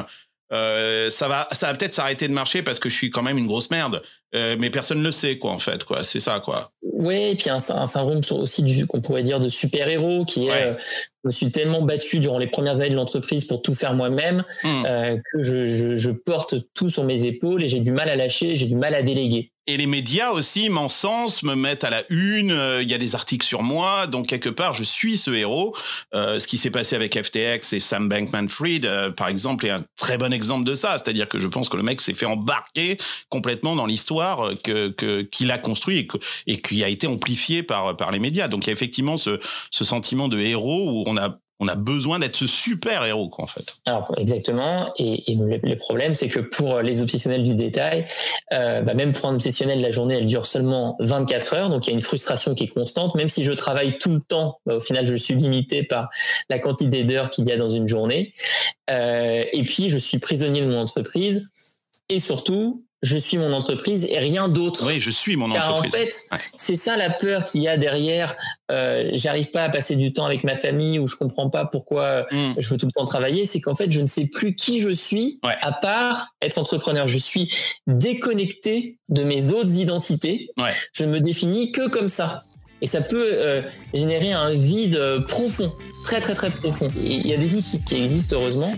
ça va peut-être s'arrêter de marcher parce que je suis quand même une grosse merde, mais personne ne le sait, quoi, en fait, quoi. C'est ça, quoi. Ouais, et puis un syndrome aussi qu'on pourrait dire de super-héros, qui est je me suis tellement battu durant les premières années de l'entreprise pour tout faire moi-même que je porte tout sur mes épaules et j'ai du mal à lâcher, j'ai du mal à déléguer. Et les médias aussi m'encensent, me mettent à la une, il y a des articles sur moi, donc quelque part je suis ce héros. Ce qui s'est passé avec FTX et Sam Bankman-Fried, par exemple, est un très bon exemple de ça. C'est-à-dire que je pense que le mec s'est fait embarquer complètement dans l'histoire qu'il a construit et qui a été amplifié par les médias. Donc il y a effectivement ce sentiment de héros où on a besoin d'être ce super héros, quoi, en fait. Alors, exactement. Et le problème, c'est que pour les obsessionnels du détail, même pour un obsessionnel, la journée, elle dure seulement 24 heures. Donc, il y a une frustration qui est constante. Même si je travaille tout le temps, au final, je suis limité par la quantité d'heures qu'il y a dans une journée. Et puis, je suis prisonnier de mon entreprise. Et surtout, je suis mon entreprise et rien d'autre. Oui, je suis mon entreprise. Car en fait, c'est ça la peur qu'il y a derrière. J'arrive pas à passer du temps avec ma famille, ou je comprends pas pourquoi je veux tout le temps travailler. C'est qu'en fait, je ne sais plus qui je suis à part être entrepreneur. Je suis déconnecté de mes autres identités. Ouais. Je me définis que comme ça. Et ça peut générer un vide profond, très très très profond. Et il y a des outils qui existent heureusement.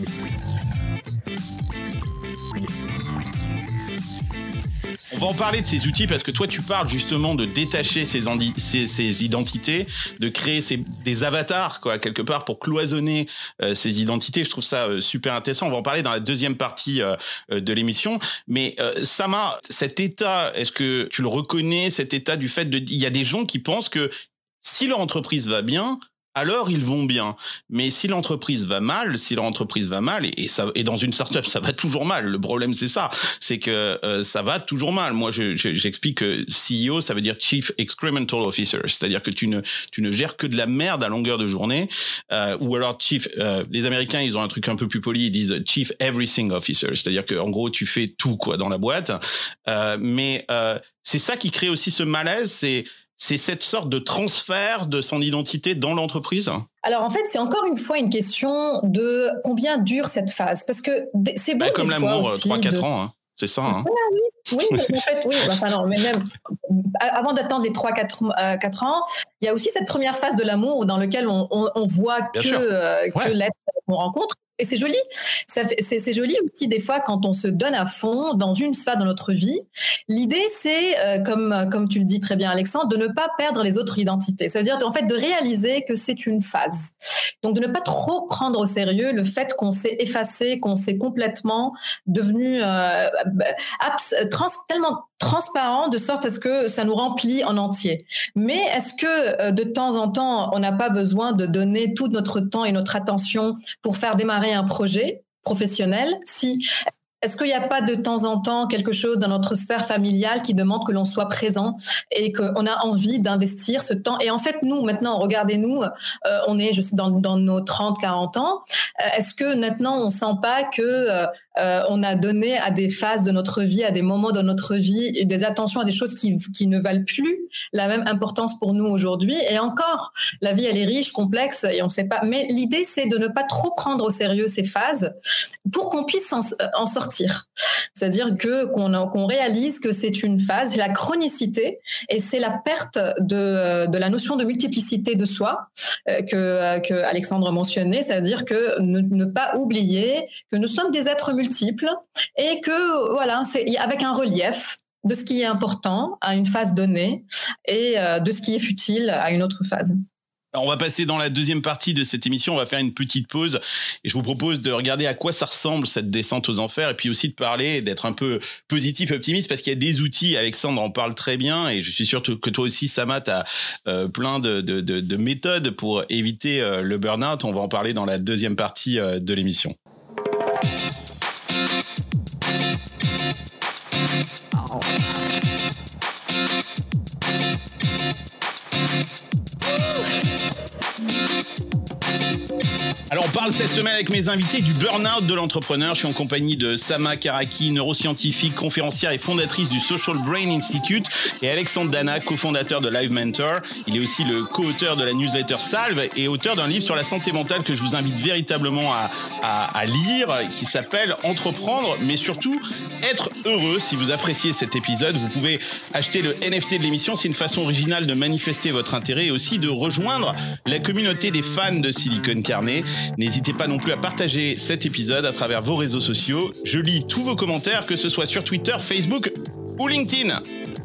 On va en parler de ces outils parce que toi, tu parles justement de détacher ces identités, de créer des avatars, quoi, quelque part, pour cloisonner ces identités. Je trouve ça super intéressant. On va en parler dans la deuxième partie de l'émission. Mais Sama, cet état, est-ce que tu le reconnais, cet état du fait il y a des gens qui pensent que si leur entreprise va bien, alors ils vont bien. Mais si l'entreprise va mal, et dans une startup, ça va toujours mal. Le problème, c'est ça. C'est que ça va toujours mal. Moi, j'explique que CEO, ça veut dire Chief Excremental Officer. C'est-à-dire que tu ne gères que de la merde à longueur de journée. Ou alors les Américains, ils ont un truc un peu plus poli, ils disent Chief Everything Officer. C'est-à-dire que, en gros, tu fais tout, quoi, dans la boîte. Mais c'est ça qui crée aussi ce malaise, c'est cette sorte de transfert de son identité dans l'entreprise? Alors en fait, c'est encore une fois une question de combien dure cette phase. Parce que c'est bon. Comme l'amour, 3-4 ans, c'est ça. Hein. Oui, mais en fait, oui. Enfin, non, mais même avant d'attendre les 3-4 ans, il y a aussi cette première phase de l'amour dans laquelle on voit que l'être qu'on rencontre. Et c'est joli. C'est joli aussi des fois quand on se donne à fond dans une sphère de notre vie. L'idée, c'est, comme tu le dis très bien, Alexandre, de ne pas perdre les autres identités. Ça veut dire en fait de réaliser que c'est une phase. Donc de ne pas trop prendre au sérieux le fait qu'on s'est effacé, qu'on s'est complètement devenu tellement transparent de sorte à ce que ça nous remplit en entier. Mais est-ce que de temps en temps, on n'a pas besoin de donner tout notre temps et notre attention pour faire démarrer un projet professionnel? Si. est-ce qu'il n'y a pas de temps en temps quelque chose dans notre sphère familiale qui demande que l'on soit présent et qu'on a envie d'investir ce temps? Et en fait, nous, maintenant, regardez-nous, on est dans nos 30, 40 ans. Est-ce que maintenant, on ne sent pas que on a donné à des phases de notre vie, à des moments de notre vie, des attentions à des choses qui ne valent plus la même importance pour nous aujourd'hui? Et encore, la vie, elle est riche, complexe, et on ne sait pas. Mais l'idée, c'est de ne pas trop prendre au sérieux ces phases pour qu'on puisse en sortir. C'est-à-dire qu'on réalise que c'est une phase, la chronicité, et c'est la perte de la notion de multiplicité de soi que Alexandre mentionnait, c'est-à-dire que ne pas oublier que nous sommes des êtres multiples et que voilà, c'est avec un relief de ce qui est important à une phase donnée et de ce qui est futile à une autre phase. Alors on va passer dans la deuxième partie de cette émission, on va faire une petite pause et je vous propose de regarder à quoi ça ressemble cette descente aux enfers et puis aussi de parler, d'être un peu positif, optimiste parce qu'il y a des outils, Alexandre en parle très bien et je suis sûr que toi aussi Sama, tu as plein de méthodes pour éviter le burn-out. On va en parler dans la deuxième partie de l'émission. Alors on parle cette semaine avec mes invités du burn-out de l'entrepreneur. Je suis en compagnie de Sama Karaki, neuroscientifique, conférencière et fondatrice du Social Brain Institute, et Alexandre Dana, cofondateur de Live Mentor. Il est aussi le co-auteur de la newsletter Salve et auteur d'un livre sur la santé mentale que je vous invite véritablement à lire, qui s'appelle Entreprendre, mais surtout être heureux. Si vous appréciez cet épisode, vous pouvez acheter le NFT de l'émission. C'est une façon originale de manifester votre intérêt et aussi de rejoindre la communauté des fans de Silicon Carnet. N'hésitez pas non plus à partager cet épisode à travers vos réseaux sociaux. Je lis tous vos commentaires, que ce soit sur Twitter, Facebook ou LinkedIn.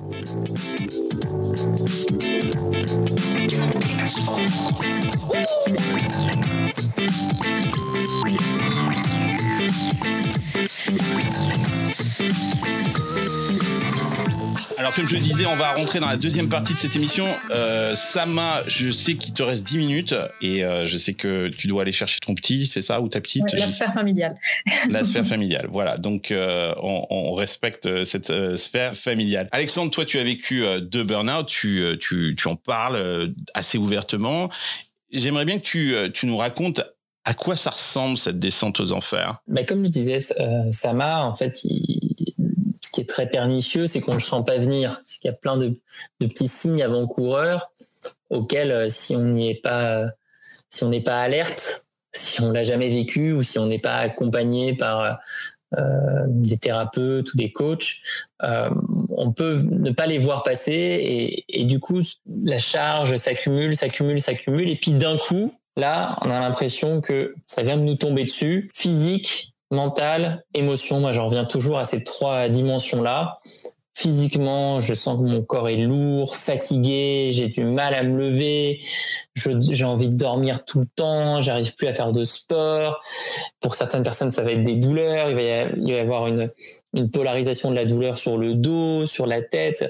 Alors comme je le disais, on va rentrer dans la deuxième partie de cette émission. Sama, je sais qu'il te reste 10 minutes et je sais que tu dois aller chercher ton petit, c'est ça, ou ta petite? Ouais, la sphère familiale. La sphère familiale, voilà. Donc on respecte cette sphère familiale. Alexandre, toi tu as vécu 2 burn-out, tu en parles assez ouvertement. J'aimerais bien que tu nous racontes à quoi ça ressemble cette descente aux enfers. Comme le disait Sama, en fait, ce qui est très pernicieux, c'est qu'on ne le sent pas venir. C'est qu'il y a plein de petits signes avant-coureurs auxquels, si on n'est pas alerte, si on l'a jamais vécu ou si on n'est pas accompagné par des thérapeutes ou des coachs, on peut ne pas les voir passer et du coup, la charge s'accumule et puis d'un coup, là, on a l'impression que ça vient de nous tomber dessus, physique, mental, émotion. Moi, j'en reviens toujours à ces 3 dimensions-là. Physiquement, je sens que mon corps est lourd, fatigué, j'ai du mal à me lever, j'ai envie de dormir tout le temps, j'arrive plus à faire de sport. Pour certaines personnes, ça va être des douleurs, il va y avoir une polarisation de la douleur sur le dos, sur la tête.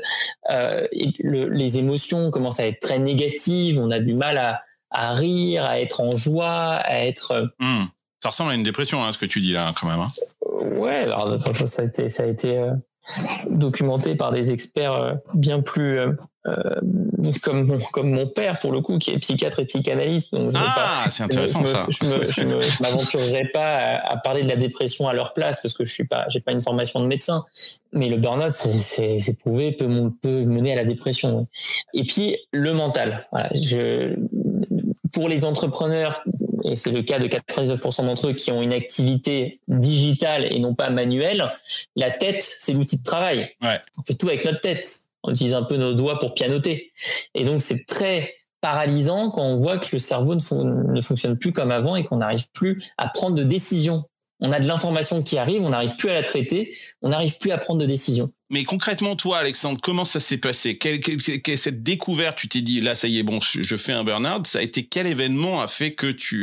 Les émotions commencent à être très négatives, on a du mal à rire, à être en joie, à être... Ça ressemble à une dépression, ce que tu dis là, quand même. Ouais, alors ça a été documenté par des experts bien plus comme mon père pour le coup, qui est psychiatre et psychanalyste. Donc c'est intéressant ça. Je m'aventurerai pas à parler de la dépression à leur place parce que j'ai pas une formation de médecin. Mais le burn-out, c'est prouvé, peut mener à la dépression. Et puis le mental. Voilà, pour les entrepreneurs, et c'est le cas de 99% d'entre eux qui ont une activité digitale et non pas manuelle, la tête, c'est l'outil de travail. Ouais. On fait tout avec notre tête. On utilise un peu nos doigts pour pianoter. Et donc, c'est très paralysant quand on voit que le cerveau ne fonctionne plus comme avant et qu'on n'arrive plus à prendre de décisions. On a de l'information qui arrive, on n'arrive plus à la traiter, on n'arrive plus à prendre de décisions. Mais concrètement, toi, Alexandre, comment ça s'est passé? Cette découverte, tu t'es dit, là, ça y est, bon, je fais un burn-out. Ça a été quel événement a fait que tu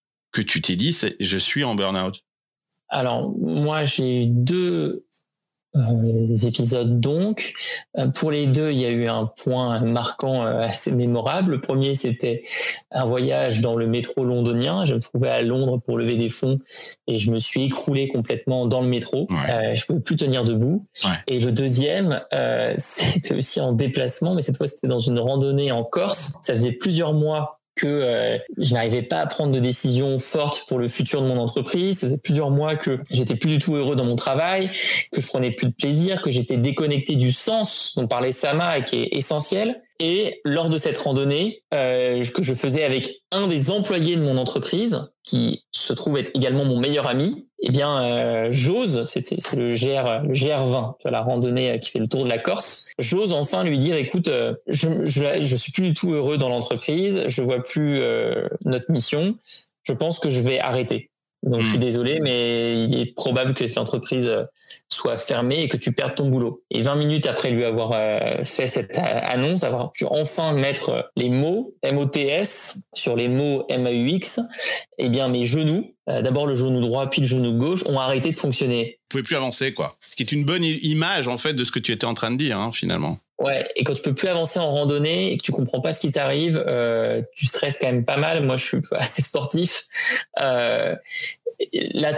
t'es dit, je suis en burn-out? Alors, moi, j'ai eu 2 épisodes donc. Pour les deux, il y a eu un point marquant assez mémorable. Le premier, c'était un voyage dans le métro londonien. Je me trouvais à Londres pour lever des fonds et je me suis écroulé complètement dans le métro. Je pouvais plus tenir debout. Et le deuxième, c'était aussi en déplacement, mais cette fois, c'était dans une randonnée en Corse. Ça faisait plusieurs mois que je n'arrivais pas à prendre de décisions fortes pour le futur de mon entreprise. Ça faisait plusieurs mois que j'étais plus du tout heureux dans mon travail, que je prenais plus de plaisir, que j'étais déconnecté du sens dont parlait Sama et qui est essentiel. Et lors de cette randonnée que je faisais avec un des employés de mon entreprise, qui se trouve être également mon meilleur ami, eh bien j'ose, c'est le GR20, la randonnée qui fait le tour de la Corse, j'ose enfin lui dire, écoute, je suis plus du tout heureux dans l'entreprise, je vois plus notre mission, je pense que je vais arrêter. Donc je suis désolé, mais il est probable que cette entreprise soit fermée et que tu perdes ton boulot. Et 20 minutes après lui avoir fait cette annonce, avoir pu enfin mettre les mots MOTS sur les mots MAUX, eh bien mes genoux, d'abord le genou droit puis le genou gauche, ont arrêté de fonctionner. Vous pouvez plus avancer, quoi. Ce qui est une bonne image en fait de ce que tu étais en train de dire, hein, finalement. Ouais, et quand tu peux plus avancer en randonnée et que tu comprends pas ce qui t'arrive, tu stresses quand même pas mal. Moi, je suis assez sportif. Là,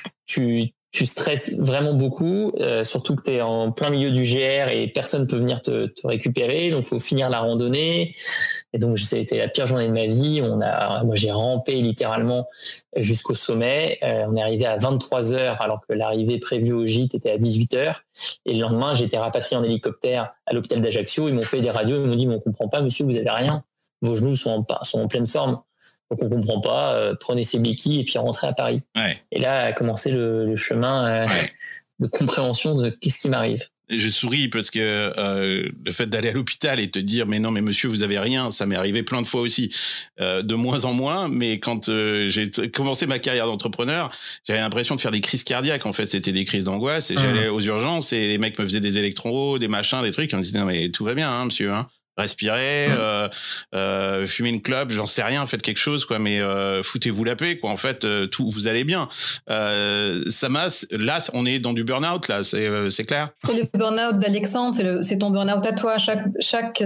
tu stresses vraiment beaucoup, surtout que tu es en plein milieu du GR et personne peut venir te récupérer, donc faut finir la randonnée. Et donc ça a été la pire journée de ma vie. Moi j'ai rampé littéralement jusqu'au sommet. On est arrivé à 23h alors que l'arrivée prévue au gîte était à 18h. Et le lendemain, j'ai été rapatrié en hélicoptère à l'hôpital d'Ajaccio. Ils m'ont fait des radios, ils m'ont dit mais on comprend pas monsieur, vous avez rien. Vos genoux sont en pleine forme. Donc on comprend pas, prenez ses béquilles et puis rentrez à Paris. Et là a commencé le chemin de compréhension de qu'est-ce qui m'arrive. Je souris parce que le fait d'aller à l'hôpital et te dire mais non mais monsieur vous avez rien, ça m'est arrivé plein de fois aussi, de moins en moins, mais quand j'ai commencé ma carrière d'entrepreneur, j'avais l'impression de faire des crises cardiaques. En fait c'était des crises d'angoisse et j'allais aux urgences et les mecs me faisaient des électros, des machins, des trucs, et on me disait non mais tout va bien hein, monsieur hein. Respirer, fumer une clope, j'en sais rien, faites quelque chose quoi, mais foutez-vous la paix quoi. En fait, tout vous allez bien. Sama, là, on est dans du burn-out là, c'est clair. C'est le burn-out d'Alexandre, c'est ton burn-out à toi. Chaque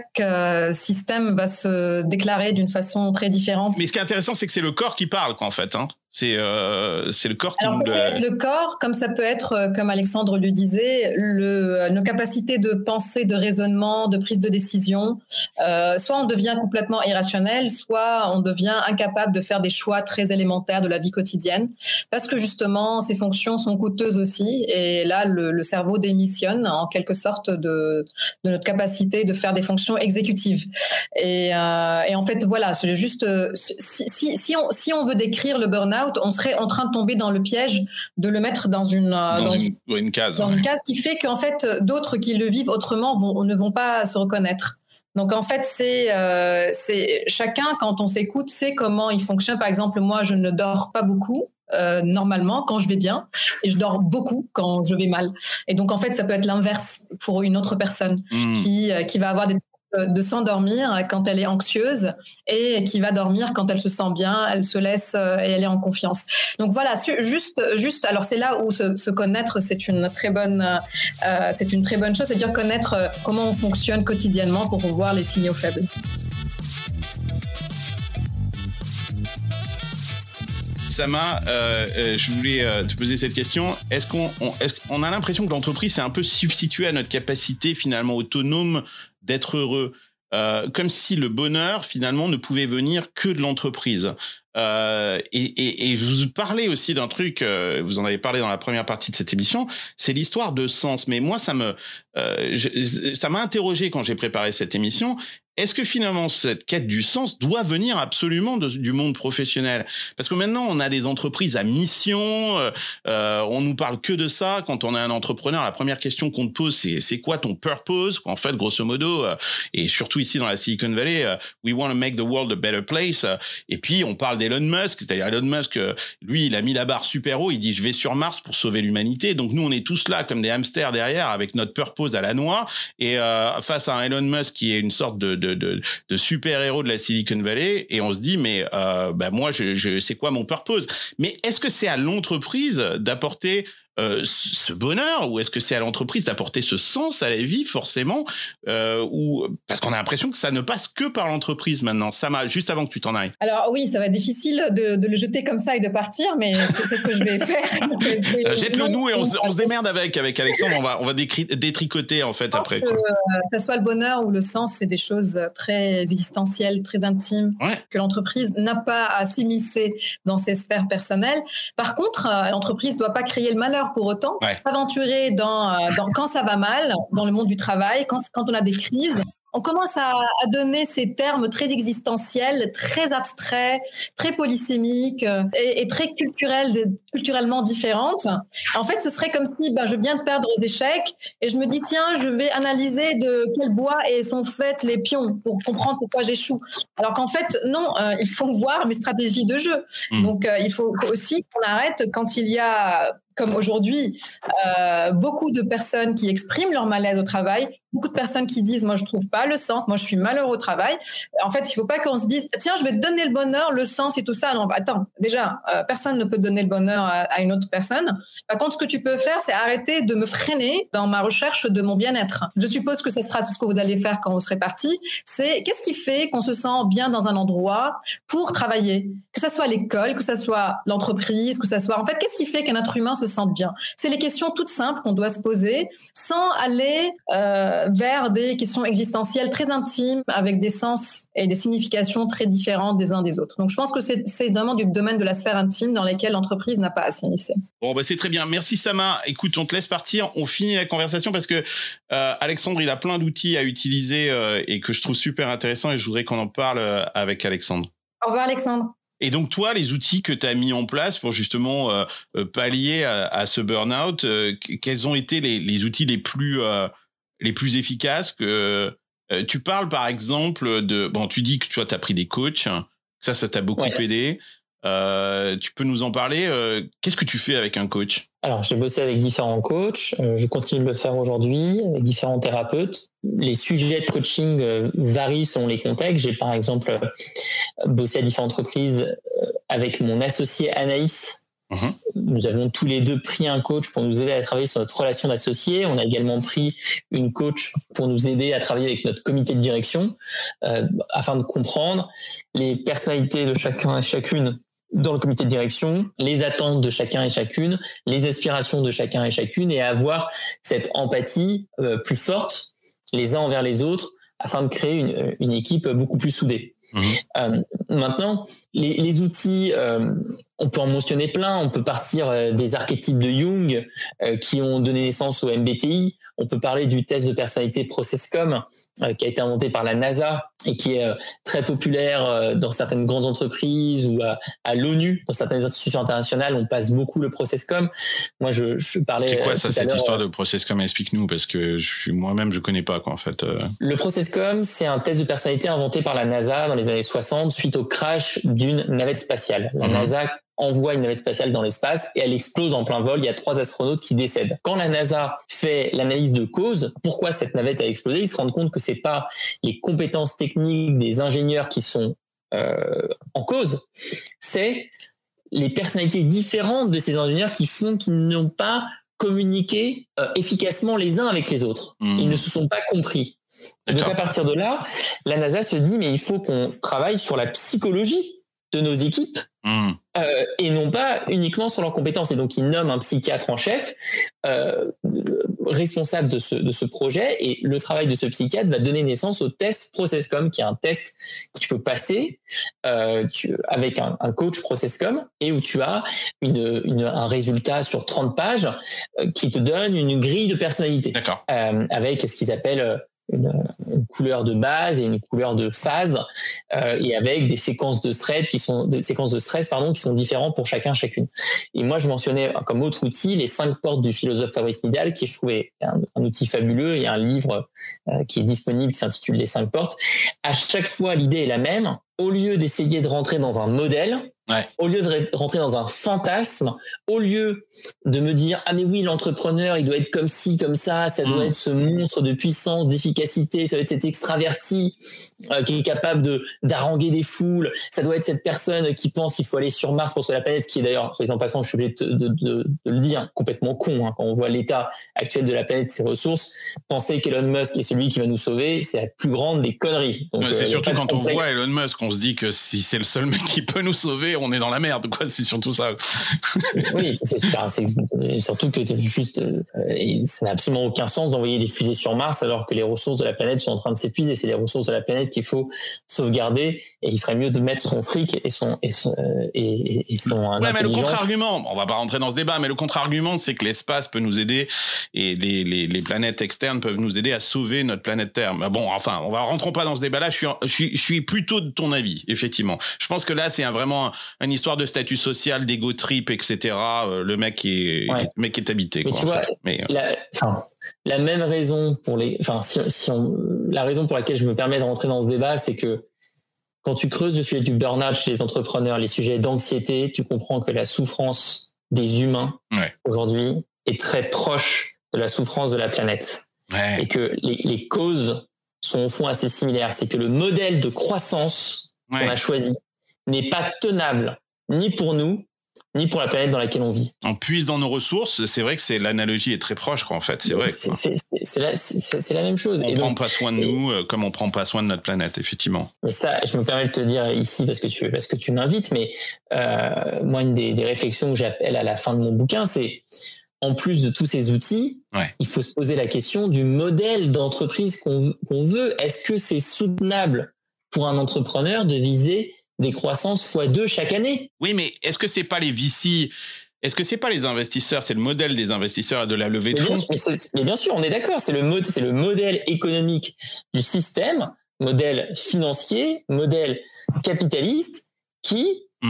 système va se déclarer d'une façon très différente. Mais ce qui est intéressant, c'est que c'est le corps qui parle quoi en fait. Hein. C'est le corps qui nous le corps, comme ça peut être, comme Alexandre le disait, nos capacités de pensée, de raisonnement, de prise de décision. Soit on devient complètement irrationnel, soit on devient incapable de faire des choix très élémentaires de la vie quotidienne, parce que justement ces fonctions sont coûteuses aussi. Et là, le cerveau démissionne en quelque sorte de notre capacité de faire des fonctions exécutives. Et en fait, voilà, c'est juste si on veut décrire le burn-out, on serait en train de tomber dans le piège de le mettre dans une case. Dans une case qui fait qu'en fait, d'autres qui le vivent autrement ne vont pas se reconnaître. Donc en fait, c'est chacun, quand on s'écoute, sait comment il fonctionne. Par exemple, moi, je ne dors pas beaucoup. Normalement quand je vais bien et je dors beaucoup quand je vais mal. Et donc en fait, ça peut être l'inverse pour une autre personne qui va avoir de s'endormir quand elle est anxieuse et qui va dormir quand elle se sent bien, elle se laisse et elle est en confiance. Donc voilà, juste. Alors c'est là où se connaître, c'est une très bonne chose, c'est-à-dire connaître comment on fonctionne quotidiennement pour voir les signaux faibles. Sama, je voulais te poser cette question. Est-ce qu'on a l'impression que l'entreprise s'est un peu substituée à notre capacité finalement autonome d'être heureux, comme si le bonheur finalement ne pouvait venir que de l'entreprise. Et je vous parlais aussi d'un truc, vous en avez parlé dans la première partie de cette émission, c'est l'histoire de sens. Mais moi, ça m'a interrogé quand j'ai préparé cette émission. Est-ce que finalement cette quête du sens doit venir absolument du monde professionnel ? Parce que maintenant on a des entreprises à mission, on nous parle que de ça. Quand on est un entrepreneur, la première question qu'on te pose c'est quoi ton purpose ? En fait, grosso modo, et surtout ici dans la Silicon Valley, we want to make the world a better place. Et puis on parle d'Elon Musk, c'est-à-dire Elon Musk, lui il a mis la barre super haut, il dit je vais sur Mars pour sauver l'humanité. Donc nous on est tous là comme des hamsters derrière avec notre purpose à la noix et face à un Elon Musk qui est une sorte de super-héros de la Silicon Valley, et on se dit mais moi je c'est quoi mon purpose ? Mais est-ce que c'est à l'entreprise d'apporter ce bonheur, ou est-ce que c'est à l'entreprise d'apporter ce sens à la vie forcément, ou parce qu'on a l'impression que ça ne passe que par l'entreprise maintenant. Sama, juste avant que tu t'en ailles. Alors oui, ça va être difficile de le jeter comme ça et de partir, mais c'est ce que je vais faire. Jette-le nous et on se démerde avec Alexandre. On va détricoter en fait après. Que ça soit le bonheur ou le sens, c'est des choses très existentielles, très intimes, que l'entreprise n'a pas à s'immiscer dans ses sphères personnelles. Par contre, l'entreprise ne doit pas créer le malheur pour autant. S'aventurer dans quand ça va mal, dans le monde du travail, quand on a des crises. On commence à donner ces termes très existentiels, très abstraits, très polysémiques et très culturellement différentes. En fait, ce serait comme si je viens de perdre aux échecs et je me dis, tiens, je vais analyser de quel bois sont faits les pions pour comprendre pourquoi j'échoue. Alors qu'en fait, non, il faut voir mes stratégies de jeu. Donc, il faut aussi qu'on arrête quand il y a, comme aujourd'hui, beaucoup de personnes qui expriment leur malaise au travail, beaucoup de personnes qui disent « moi je trouve pas le sens, moi je suis malheureux au travail ». En fait, il faut pas qu'on se dise « tiens, je vais te donner le bonheur, le sens et tout ça ». Non, attends, déjà, personne ne peut donner le bonheur à une autre personne. Par contre, ce que tu peux faire, c'est arrêter de me freiner dans ma recherche de mon bien-être. Je suppose que ce sera ce que vous allez faire quand vous serez parti. C'est qu'est-ce qui fait qu'on se sent bien dans un endroit pour travailler ? Que ça soit l'école, que ça soit l'entreprise, que ça soit… En fait, qu'est-ce qui fait qu'un être humain se sente bien ? C'est les questions toutes simples qu'on doit se poser sans aller vers des questions existentielles très intimes avec des sens et des significations très différentes des uns des autres. Donc, je pense que c'est vraiment du domaine de la sphère intime dans lequel l'entreprise n'a pas à s'immiscer. Bon, c'est très bien. Merci, Sama. Écoute, on te laisse partir. On finit la conversation parce que Alexandre, il a plein d'outils à utiliser et que je trouve super intéressants et je voudrais qu'on en parle avec Alexandre. Au revoir, Alexandre. Et donc, toi, les outils que tu as mis en place pour justement pallier à ce burn-out, quels ont été les outils les plus efficaces que tu parles, par exemple, de… Bon, tu dis que toi, tu as pris des coachs. Ça t'a beaucoup aidé. Tu peux nous en parler. Qu'est-ce que tu fais avec un coach ? Alors, j'ai bossé avec différents coachs. Je continue de le faire aujourd'hui avec différents thérapeutes. Les sujets de coaching varient selon les contextes. J'ai par exemple bossé à différentes entreprises avec mon associé Anaïs. Nous avons tous les deux pris un coach pour nous aider à travailler sur notre relation d'associés. On a également pris une coach pour nous aider à travailler avec notre comité de direction afin de comprendre les personnalités de chacun et chacune dans le comité de direction, les attentes de chacun et chacune, les aspirations de chacun et chacune et avoir cette empathie plus forte les uns envers les autres afin de créer une équipe beaucoup plus soudée. Maintenant, les outils, on peut en mentionner plein. On peut partir des archétypes de Jung qui ont donné naissance au MBTI. On peut parler du test de personnalité ProcessCom qui a été inventé par la NASA et qui est très populaire dans certaines grandes entreprises ou à l'ONU, dans certaines institutions internationales. On passe beaucoup le ProcessCom. Moi, je parlais… C'est quoi ça, cette histoire de ProcessCom ? Explique-nous, parce que moi-même, je connais pas, quoi, en fait. Le ProcessCom, c'est un test de personnalité inventé par la NASA dans les années 60 suite au crash d'une navette spatiale. La NASA envoie une navette spatiale dans l'espace et elle explose en plein vol. Il y a 3 astronautes qui décèdent. Quand la NASA fait l'analyse de cause, pourquoi cette navette a explosé, ils se rendent compte que c'est pas les compétences techniques des ingénieurs qui sont en cause, c'est les personnalités différentes de ces ingénieurs qui font qu'ils n'ont pas communiqué efficacement les uns avec les autres. Ils ne se sont pas compris. Donc à partir de là, la NASA se dit mais il faut qu'on travaille sur la psychologie de nos équipes et non pas uniquement sur leurs compétences. Et donc, ils nomment un psychiatre en chef responsable de ce projet et le travail de ce psychiatre va donner naissance au test ProcessCom qui est un test que tu peux passer avec un coach ProcessCom et où tu as un résultat sur 30 pages qui te donne une grille de personnalité. D'accord. Avec ce qu'ils appellent une couleur de base et une couleur de phase et avec des séquences de stress qui sont différentes pour chacune. Et moi je mentionnais comme autre outil les 5 portes du philosophe Fabrice Midal qui je trouvais un outil fabuleux. Il y a un livre qui est disponible qui s'intitule Les 5 portes. À chaque fois l'idée est la même. Au lieu d'essayer de rentrer dans un modèle, Au lieu de rentrer dans un fantasme, au lieu de me dire « Ah mais oui, l'entrepreneur, il doit être comme ci, comme ça doit être ce monstre de puissance, d'efficacité, ça doit être cet extraverti qui est capable d'haranguer des foules, ça doit être cette personne qui pense qu'il faut aller sur Mars pour sauver la planète, qui est d'ailleurs, soit en passant, je suis obligé de le dire, complètement con, quand on voit l'état actuel de la planète, ses ressources, penser qu'Elon Musk est celui qui va nous sauver, c'est la plus grande des conneries. Donc, c'est surtout quand on voit Elon Musk, on se dit que si c'est le seul mec qui peut nous sauver, on est dans la merde, quoi. C'est surtout ça. Oui, c'est surtout que juste, ça n'a absolument aucun sens d'envoyer des fusées sur Mars alors que les ressources de la planète sont en train de s'épuiser. C'est les ressources de la planète qu'il faut sauvegarder, et il ferait mieux de mettre son fric et son mais le contre-argument, on va pas rentrer dans ce débat, mais le contre-argument, c'est que l'espace peut nous aider et les planètes externes peuvent nous aider à sauver notre planète Terre. Mais bon, enfin, rentrons pas dans ce débat-là. Je suis plutôt de ton avis, effectivement. Je pense que là, c'est vraiment une histoire de statut social, d'ego trip, etc. Le mec est habité. Mais quoi, tu vois, la même raison pour la raison pour laquelle je me permets de rentrer dans ce débat, c'est que quand tu creuses le sujet du burn-out chez les entrepreneurs, les sujets d'anxiété, tu comprends que la souffrance des humains aujourd'hui est très proche de la souffrance de la planète. Ouais. Et que les causes sont au fond assez similaires. C'est que le modèle de croissance qu'on a choisi n'est pas tenable ni pour nous, ni pour la planète dans laquelle on vit. On puise dans nos ressources, c'est vrai que l'analogie est très proche, quoi, en fait. C'est vrai. C'est la même chose. On ne prend pas soin de nous comme on ne prend pas soin de notre planète, effectivement. Mais ça, je me permets de te dire ici parce que tu m'invites, mais moi, une des réflexions que j'appelle à la fin de mon bouquin, c'est en plus de tous ces outils, il faut se poser la question du modèle d'entreprise qu'on veut. Est-ce que c'est soutenable pour un entrepreneur de viser des croissances x2 chaque année? Oui, mais est-ce que c'est pas les VC? Est-ce que c'est pas les investisseurs? C'est le modèle des investisseurs de la levée de fonds? Mais bien sûr, on est d'accord. C'est le modèle économique du système, modèle financier, modèle capitaliste qui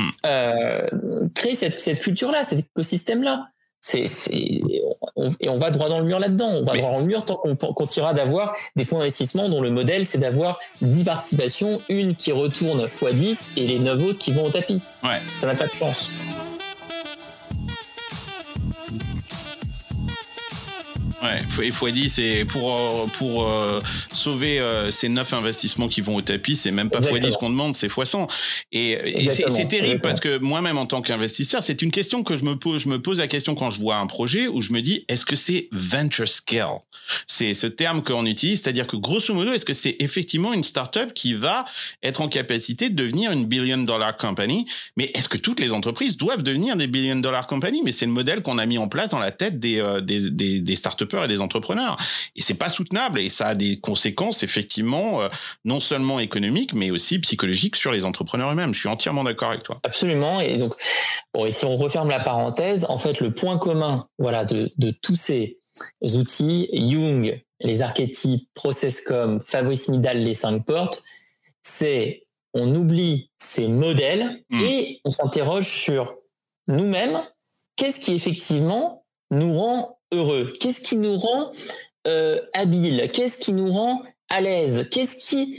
crée cette culture-là, cet écosystème-là. Et on va droit dans le mur là-dedans. On va droit dans le mur tant qu'on continuera d'avoir des fonds d'investissement dont le modèle, c'est d'avoir 10 participations, une qui retourne x10 et les 9 autres qui vont au tapis. Ouais. Ça n'a pas de sens. Ouais, x10, c'est pour sauver ces 9 investissements qui vont au tapis, c'est même pas x10 qu'on demande, c'est x100. Et c'est terrible parce que moi-même en tant qu'investisseur, c'est une question que je me pose. Je me pose la question quand je vois un projet où je me dis, est-ce que c'est venture scale? C'est ce terme qu'on utilise, c'est-à-dire que grosso modo, est-ce que c'est effectivement une startup qui va être en capacité de devenir une $1 billion company? Mais est-ce que toutes les entreprises doivent devenir des $1 billion company? Mais c'est le modèle qu'on a mis en place dans la tête des startups et des entrepreneurs. Et c'est pas soutenable et ça a des conséquences effectivement non seulement économiques mais aussi psychologiques sur les entrepreneurs eux-mêmes. Je suis entièrement d'accord avec toi. Absolument. Et donc, et si on referme la parenthèse, en fait, le point commun, de tous ces outils, Jung, les archétypes, ProcessCom, Fabrice Midal, les 5 portes, c'est on oublie ces modèles et on s'interroge sur nous-mêmes. Qu'est-ce qui effectivement nous rend heureux? Qu'est-ce qui nous rend habile? Qu'est-ce qui nous rend à l'aise? Qu'est-ce qui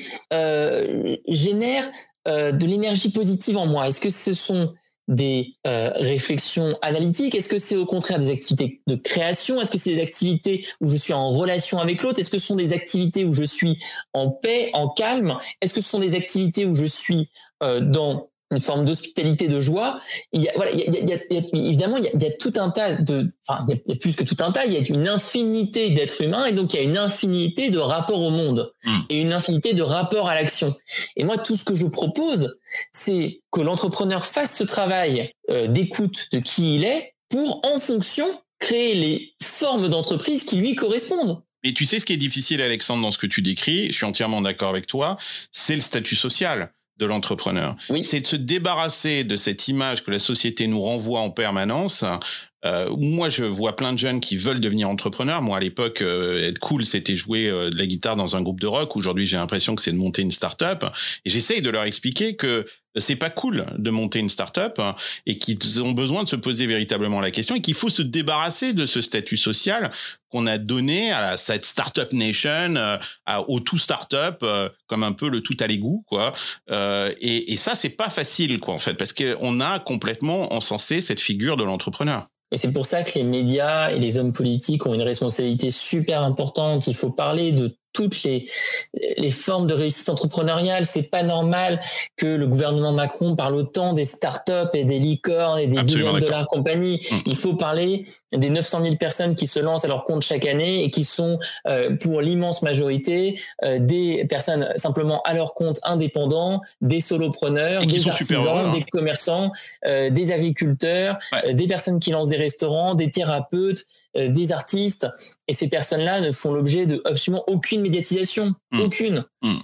génère de l'énergie positive en moi? Est-ce que ce sont des réflexions analytiques? Est-ce que c'est au contraire des activités de création? Est-ce que c'est des activités où je suis en relation avec l'autre? Est-ce que ce sont des activités où je suis en paix, en calme? Est-ce que ce sont des activités où je suis dans une forme d'hospitalité, de joie? Évidemment, il y a tout un tas il y a plus que tout un tas, il y a une infinité d'êtres humains et donc il y a une infinité de rapports au monde et une infinité de rapports à l'action. Et moi, tout ce que je propose, c'est que l'entrepreneur fasse ce travail d'écoute de qui il est pour, en fonction, créer les formes d'entreprise qui lui correspondent. Mais tu sais ce qui est difficile, Alexandre, dans ce que tu décris, je suis entièrement d'accord avec toi, c'est le statut social de l'entrepreneur. Oui. C'est de se débarrasser de cette image que la société nous renvoie en permanence. Moi, je vois plein de jeunes qui veulent devenir entrepreneurs. Moi, à l'époque, être cool, c'était jouer de la guitare dans un groupe de rock. Aujourd'hui, j'ai l'impression que c'est de monter une start-up. Et j'essaye de leur expliquer que c'est pas cool de monter une start-up et qu'ils ont besoin de se poser véritablement la question et qu'il faut se débarrasser de ce statut social qu'on a donné à cette Startup Nation, au tout start-up, comme un peu le tout à l'égout, quoi. Et ça, c'est pas facile, quoi, en fait, parce qu'on a complètement encensé cette figure de l'entrepreneur. Et c'est pour ça que les médias et les hommes politiques ont une responsabilité super importante. Il faut parler de toutes les formes de réussite entrepreneuriale. C'est pas normal que le gouvernement Macron parle autant des startups et des licornes et des billions de dollars compagnie. Il faut parler des 900 000 personnes qui se lancent à leur compte chaque année et qui sont, pour l'immense majorité, des personnes simplement à leur compte indépendants, des solopreneurs, des artisans, des commerçants, des agriculteurs, des personnes qui lancent des restaurants, des thérapeutes, des artistes. Et ces personnes-là ne font l'objet de absolument aucune médiatisation, aucune.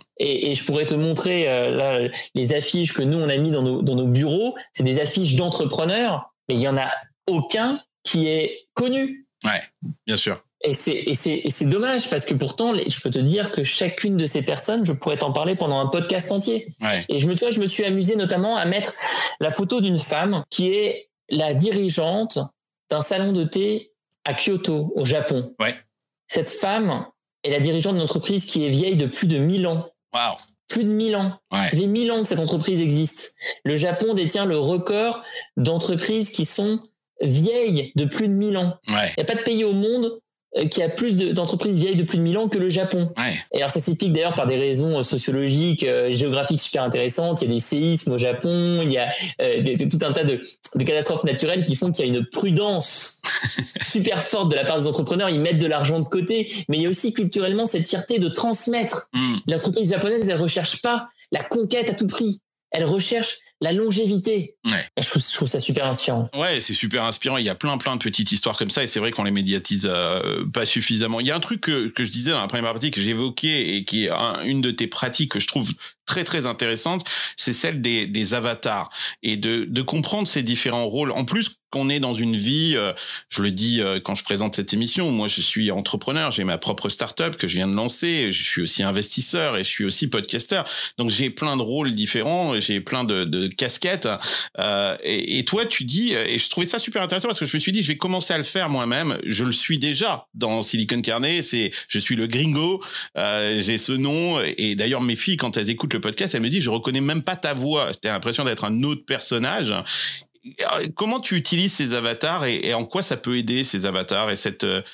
Et je pourrais te montrer là, les affiches que nous on a mis dans nos bureaux. C'est des affiches d'entrepreneurs, mais il y en a aucun qui est connu. Ouais, bien sûr. Et c'est dommage parce que pourtant, je peux te dire que chacune de ces personnes, je pourrais t'en parler pendant un podcast entier. Ouais. Et je me suis amusé notamment à mettre la photo d'une femme qui est la dirigeante d'un salon de thé à Kyoto, au Japon. Ouais. Cette femme est la dirigeante d'une entreprise qui est vieille de plus de 1000 ans. Waouh. Plus de 1000 ans. Ouais. Ça fait 1000 ans que cette entreprise existe. Le Japon détient le record d'entreprises qui sont vieilles de plus de 1000 ans. Ouais. Il n'y a pas de pays au monde qui a plus d'entreprises vieilles de plus de 1000 ans que le Japon. Ouais. Et alors ça s'explique d'ailleurs par des raisons sociologiques, géographiques super intéressantes. Il y a des séismes au Japon, il y a tout un tas de catastrophes naturelles qui font qu'il y a une prudence super forte de la part des entrepreneurs. Ils mettent de l'argent de côté, mais il y a aussi culturellement cette fierté de transmettre. L'entreprise japonaise, elle recherche pas la conquête à tout prix. Elle recherche la longévité. Ouais. Je trouve ça super inspirant. Ouais, c'est super inspirant. Il y a plein de petites histoires comme ça et c'est vrai qu'on les médiatise pas suffisamment. Il y a un truc que je disais dans la première partie que j'évoquais et qui est une de tes pratiques que je trouve très très intéressante, c'est celle des avatars et de comprendre ces différents rôles. En plus qu'on est dans une vie, je le dis quand je présente cette émission, moi je suis entrepreneur, j'ai ma propre start-up que je viens de lancer, je suis aussi investisseur et je suis aussi podcasteur. Donc j'ai plein de rôles différents, j'ai plein de casquettes. Et toi tu dis, et je trouvais ça super intéressant parce que je me suis dit je vais commencer à le faire moi-même. Je le suis déjà dans Silicon Carnet, je suis le gringo, j'ai ce nom et d'ailleurs mes filles quand elles écoutent le podcast, elles me disent je reconnais même pas ta voix, j'ai l'impression d'être un autre personnage. Comment tu utilises ces avatars et en quoi ça peut aider ces avatars et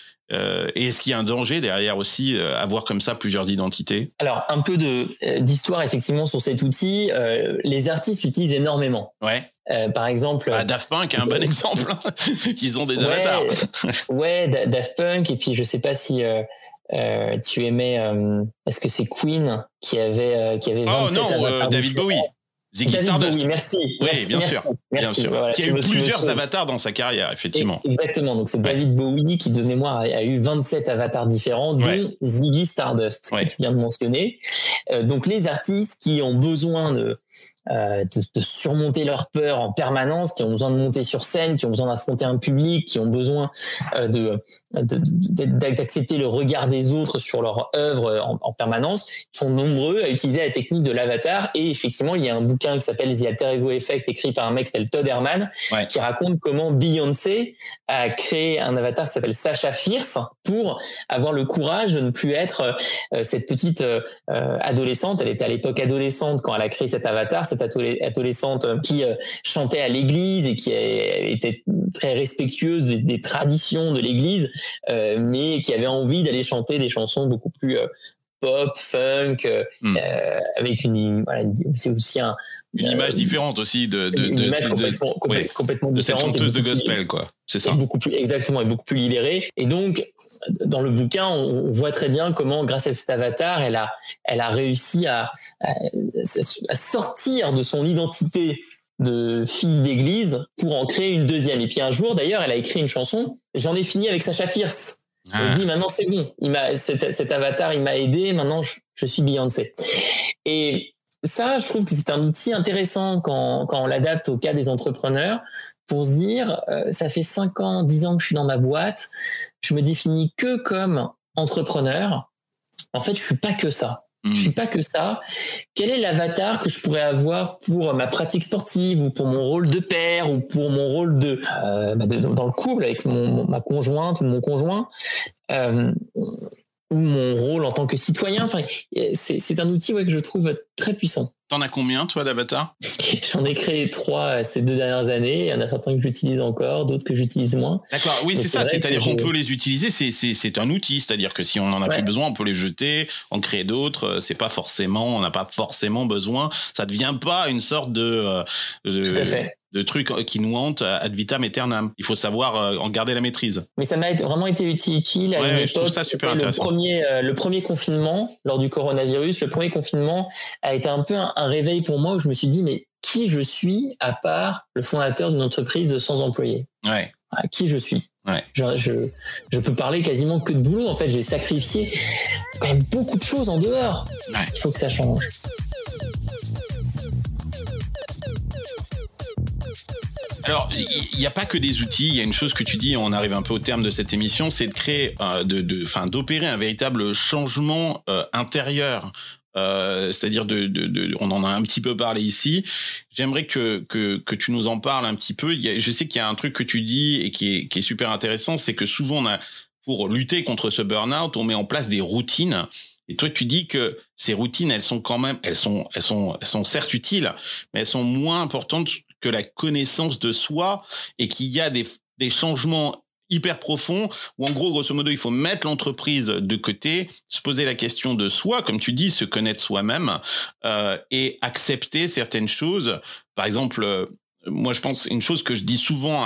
et est-ce qu'il y a un danger derrière aussi avoir comme ça plusieurs identités? Alors un peu d'histoire effectivement sur cet outil. Les artistes l'utilisent énormément. Ouais. Par exemple, Daft Punk est un bon exemple. Ils ont des avatars. Ouais, Daft Punk et puis je sais pas si tu aimais. Est-ce que c'est Queen qui avait 27 avatars? David Bowie. Ziggy Stardust. Bowie, merci. Oui, bien sûr. Voilà, qui a eu plusieurs avatars dans sa carrière, effectivement. Exactement. Donc, c'est David Bowie qui, de mémoire, a eu 27 avatars différents, dont Ziggy Stardust, que tu viens de mentionner. Donc, les artistes qui ont besoin de surmonter leur peur en permanence, qui ont besoin de monter sur scène, qui ont besoin d'affronter un public, qui ont besoin d'accepter le regard des autres sur leur œuvre en permanence, sont nombreux à utiliser la technique de l'avatar. Et effectivement, il y a un bouquin qui s'appelle The Alter Ego Effect, écrit par un mec qui s'appelle Todd Herman, qui raconte comment Beyoncé a créé un avatar qui s'appelle Sasha Fierce pour avoir le courage de ne plus être cette petite adolescente. Elle était à l'époque adolescente quand elle a créé cet avatar, cette adolescente qui chantait à l'église et qui était très respectueuse des traditions de l'église, mais qui avait envie d'aller chanter des chansons beaucoup plus pop, funk, avec c'est aussi une image différente aussi une image complètement de différente, cette chanteuse de gospel, quoi. C'est ça. Exactement, et beaucoup plus libérée. Et donc, dans le bouquin, on voit très bien comment, grâce à cet avatar, elle a réussi à sortir de son identité de fille d'église pour en créer une deuxième. Et puis un jour, d'ailleurs, elle a écrit une chanson, J'en ai fini avec Sasha Fierce. Elle dit maintenant c'est bon, cet avatar il m'a aidé, maintenant je suis Beyoncé. Et ça, je trouve que c'est un outil intéressant quand on l'adapte au cas des entrepreneurs pour se dire ça fait 5 ans, 10 ans que je suis dans ma boîte, je me définis que comme entrepreneur. En fait, je suis pas que ça. Je suis pas que ça. Quel est l'avatar que je pourrais avoir pour ma pratique sportive ou pour mon rôle de père ou pour mon rôle dans le couple avec ma conjointe ou mon conjoint ou mon rôle en tant que citoyen. Enfin, c'est un outil que je trouve très puissant. T'en as combien, toi, d'avatars ? J'en ai créé 3 ces 2 dernières années. Il y en a certains que j'utilise encore, d'autres que j'utilise moins. D'accord, oui, c'est ça. C'est-à-dire qu'on peut les utiliser. C'est un outil. C'est-à-dire que si on n'en a plus besoin, on peut les jeter, en créer d'autres. On n'a pas forcément besoin. Ça ne devient pas une sorte de truc qui nous hante ad vitam aeternam. Il faut savoir en garder la maîtrise. Mais ça m'a vraiment été utile à une époque. Je trouve ça super intéressant. Le premier confinement, lors du coronavirus, le premier confinement a été un peu un réveil pour moi où je me suis dit, mais qui je suis à part le fondateur d'une entreprise de 100 employés ? Ouais. Qui je suis ? Ouais. Je peux parler quasiment que de boulot. En fait, j'ai sacrifié quand même beaucoup de choses en dehors. Ouais. Il faut que ça change. Alors, il n'y a pas que des outils. Il y a une chose que tu dis, on arrive un peu au terme de cette émission, c'est de créer, d'opérer un véritable changement intérieur. C'est-à-dire on en a un petit peu parlé ici. J'aimerais que tu nous en parles un petit peu. Je sais qu'il y a un truc que tu dis et qui est super intéressant, c'est que souvent pour lutter contre ce burn-out, on met en place des routines. Et toi, tu dis que ces routines, elles sont certes utiles, mais elles sont moins importantes que la connaissance de soi et qu'il y a des changements hyper profond, où en gros, grosso modo, il faut mettre l'entreprise de côté, se poser la question de soi, comme tu dis, se connaître soi-même et accepter certaines choses. Par exemple, moi, je pense, une chose que je dis souvent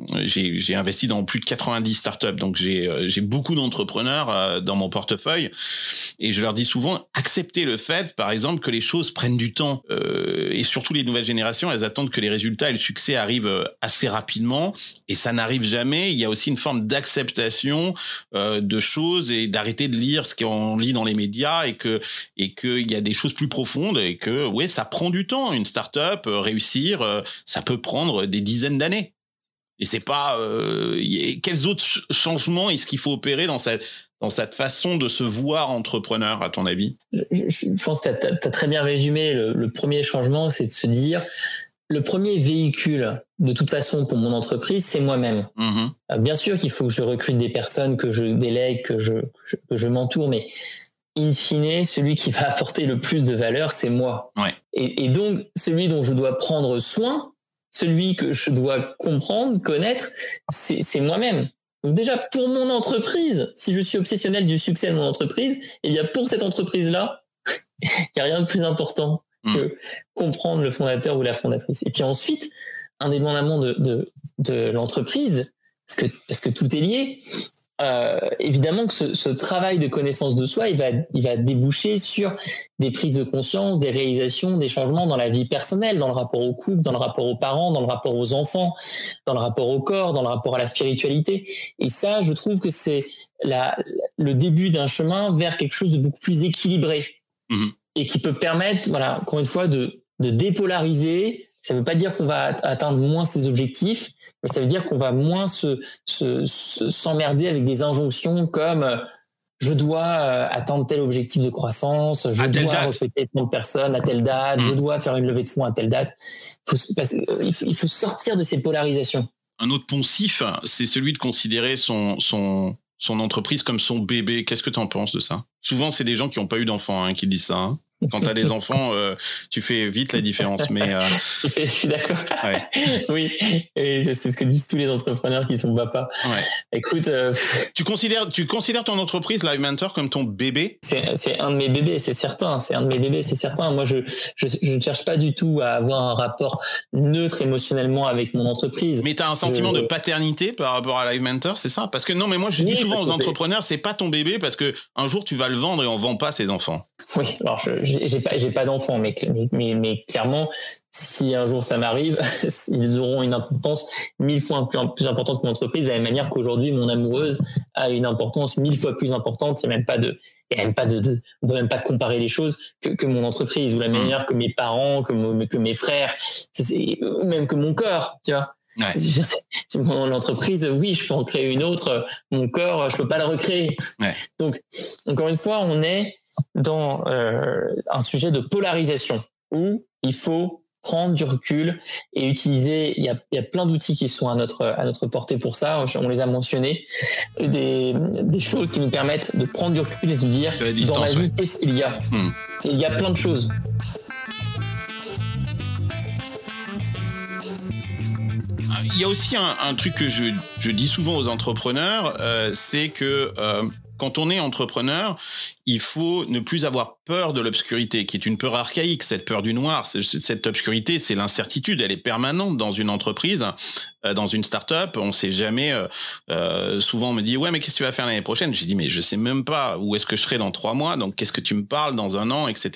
j'ai investi dans plus de 90 startups, donc j'ai beaucoup d'entrepreneurs dans mon portefeuille, et je leur dis souvent, acceptez le fait, par exemple, que les choses prennent du temps, et surtout les nouvelles générations, elles attendent que les résultats et le succès arrivent assez rapidement, et ça n'arrive jamais. Il y a aussi une forme d'acceptation de choses et d'arrêter de lire ce qu'on lit dans les médias, et qu'il y a des choses plus profondes, et que ouais, ça prend du temps. Une startup réussir, ça peut prendre des dizaines d'années. Et c'est pas quels autres changements est-ce qu'il faut opérer dans cette façon de se voir entrepreneur, à ton avis ? Je pense que t'as très bien résumé. Le premier changement, c'est de se dire, le premier véhicule, de toute façon, pour mon entreprise, c'est moi-même. Mmh. Bien sûr qu'il faut que je recrute des personnes, que je délègue, que je m'entoure, mais in fine, celui qui va apporter le plus de valeur, c'est moi. Ouais. Et donc, celui dont je dois prendre soin, celui que je dois comprendre, connaître, c'est moi-même. Donc déjà, pour mon entreprise, si je suis obsessionnel du succès de mon entreprise, eh bien pour cette entreprise-là, il n'y a rien de plus important que comprendre le fondateur ou la fondatrice. Et puis ensuite, indépendamment de l'entreprise, parce que tout est lié, évidemment que ce travail de connaissance de soi, il va déboucher sur des prises de conscience, des réalisations, des changements dans la vie personnelle, dans le rapport au couple, dans le rapport aux parents, dans le rapport aux enfants, dans le rapport au corps, dans le rapport à la spiritualité. Et ça, je trouve que c'est le début d'un chemin vers quelque chose de beaucoup plus équilibré et qui peut permettre, voilà, encore une fois, de dépolariser. Ça ne veut pas dire qu'on va atteindre moins ses objectifs, mais ça veut dire qu'on va moins s'emmerder avec des injonctions comme je dois atteindre tel objectif de croissance, je dois recruter tant de personnes à telle date, je dois faire une levée de fonds à telle date. Il faut sortir de ces polarisations. Un autre poncif, c'est celui de considérer son entreprise comme son bébé. Qu'est-ce que tu en penses de ça ? Souvent, c'est des gens qui n'ont pas eu d'enfants qui disent ça. Hein. Quand t'as des enfants, tu fais vite la différence. Mais je suis d'accord. Ouais. Oui, et c'est ce que disent tous les entrepreneurs qui sont papas. Ouais. Écoute, tu considères ton entreprise Live Mentor comme ton bébé ? C'est un de mes bébés, c'est certain. Moi, je ne cherche pas du tout à avoir un rapport neutre émotionnellement avec mon entreprise. Mais t'as un sentiment de paternité par rapport à Live Mentor, c'est ça ? Parce que non, mais moi je dis souvent aux entrepreneurs, c'est pas ton bébé parce que un jour tu vas le vendre et on vend pas ses enfants. Oui, alors j'ai pas d'enfants, mais clairement, si un jour ça m'arrive, ils auront une importance 1000 fois plus importante que mon entreprise, de la même manière qu'aujourd'hui mon amoureuse a une importance 1000 fois plus importante. On peut même pas comparer les choses que mon entreprise, ou la manière que mes parents, que mes frères, même que mon corps, tu vois. Ouais. L'entreprise, oui, je peux en créer une autre. Mon corps, je peux pas le recréer. Ouais. Donc, encore une fois, on est dans un sujet de polarisation où il faut prendre du recul et utiliser, il y a plein d'outils qui sont à notre portée pour ça, on les a mentionnés, des choses qui nous permettent de prendre du recul et de dire dans ma vie, qu'est-ce qu'il y a Il y a plein de choses. Il y a aussi un truc que je dis souvent aux entrepreneurs, c'est que quand on est entrepreneur, il faut ne plus avoir peur de l'obscurité, qui est une peur archaïque, cette peur du noir. Cette obscurité, c'est l'incertitude, elle est permanente dans une entreprise, dans une start-up. On ne sait jamais, souvent on me dit « Ouais, mais qu'est-ce que tu vas faire l'année prochaine ?» Je dis « Mais je ne sais même pas où est-ce que je serai dans 3 mois, donc qu'est-ce que tu me parles dans 1 an, etc. »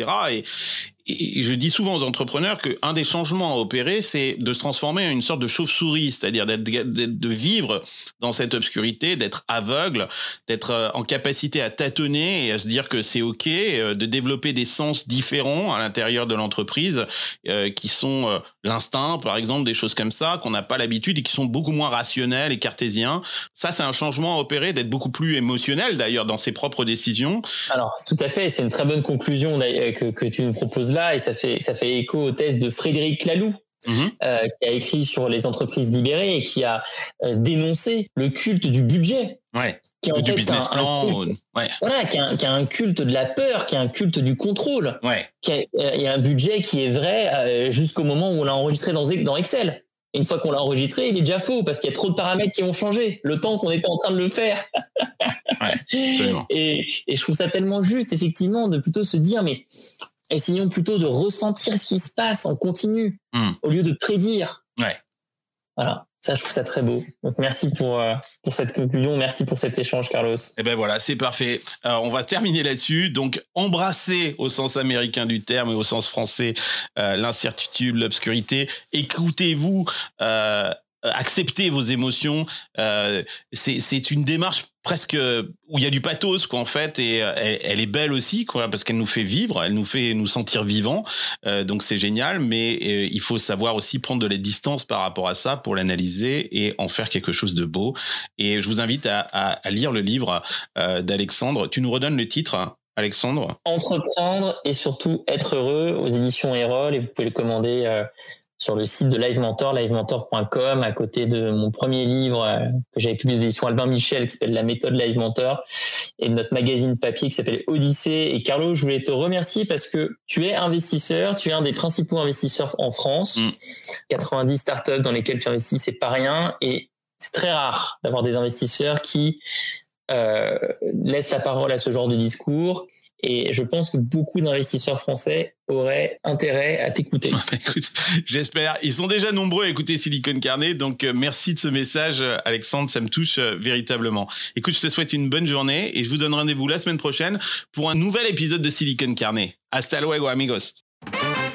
Et je dis souvent aux entrepreneurs qu'un des changements à opérer, c'est de se transformer en une sorte de chauve-souris, c'est-à-dire de vivre dans cette obscurité, d'être aveugle, d'être en capacité à tâtonner et à se dire que c'est OK, de développer des sens différents à l'intérieur de l'entreprise, qui sont l'instinct, par exemple, des choses comme ça, qu'on n'a pas l'habitude et qui sont beaucoup moins rationnels et cartésiens. Ça, c'est un changement à opérer, d'être beaucoup plus émotionnel, d'ailleurs, dans ses propres décisions. Alors, tout à fait, c'est une très bonne conclusion que tu nous proposes là, et ça fait écho au thèse de Frédéric Laloux, qui a écrit sur les entreprises libérées et qui a dénoncé le culte du budget. Ouais. Qui est du business plan. Voilà, qui a un culte de la peur, qui a un culte du contrôle. Ouais. Il y a un budget qui est vrai jusqu'au moment où on l'a enregistré dans Excel. Et une fois qu'on l'a enregistré, il est déjà faux parce qu'il y a trop de paramètres qui ont changé le temps qu'on était en train de le faire. Ouais, absolument. Et je trouve ça tellement juste, effectivement, de plutôt se dire, mais essayons plutôt de ressentir ce qui se passe en continu au lieu de prédire. Ouais. Voilà. Ça, je trouve ça très beau. Donc, merci pour cette conclusion. Merci pour cet échange, Carlos. Et ben voilà, c'est parfait. On va terminer là-dessus. Donc, embrassez au sens américain du terme et au sens français l'incertitude, l'obscurité. Écoutez-vous, acceptez vos émotions. C'est une démarche presque où il y a du pathos, quoi, en fait, et elle est belle aussi, quoi, parce qu'elle nous fait vivre, elle nous fait nous sentir vivants, donc c'est génial, mais il faut savoir aussi prendre de la distance par rapport à ça pour l'analyser et en faire quelque chose de beau. Et je vous invite à lire le livre d'Alexandre. Tu nous redonnes le titre, Alexandre? Entreprendre et surtout être heureux, aux éditions Erol, et vous pouvez le commander sur le site de Live Mentor, livementor.com, à côté de mon premier livre que j'avais publié aux éditions Albin Michel, qui s'appelle La méthode Live Mentor, et de notre magazine papier qui s'appelle Odyssée. Et Carlo, je voulais te remercier parce que tu es investisseur, tu es un des principaux investisseurs en France. 90 startups dans lesquelles tu investis, c'est pas rien, et c'est très rare d'avoir des investisseurs qui laissent la parole à ce genre de discours. Et je pense que beaucoup d'investisseurs français auraient intérêt à t'écouter. Écoute, j'espère. Ils sont déjà nombreux à écouter Silicon Carnet. Donc, merci de ce message, Alexandre. Ça me touche véritablement. Écoute, je te souhaite une bonne journée et je vous donne rendez-vous la semaine prochaine pour un nouvel épisode de Silicon Carnet. Hasta luego, amigos.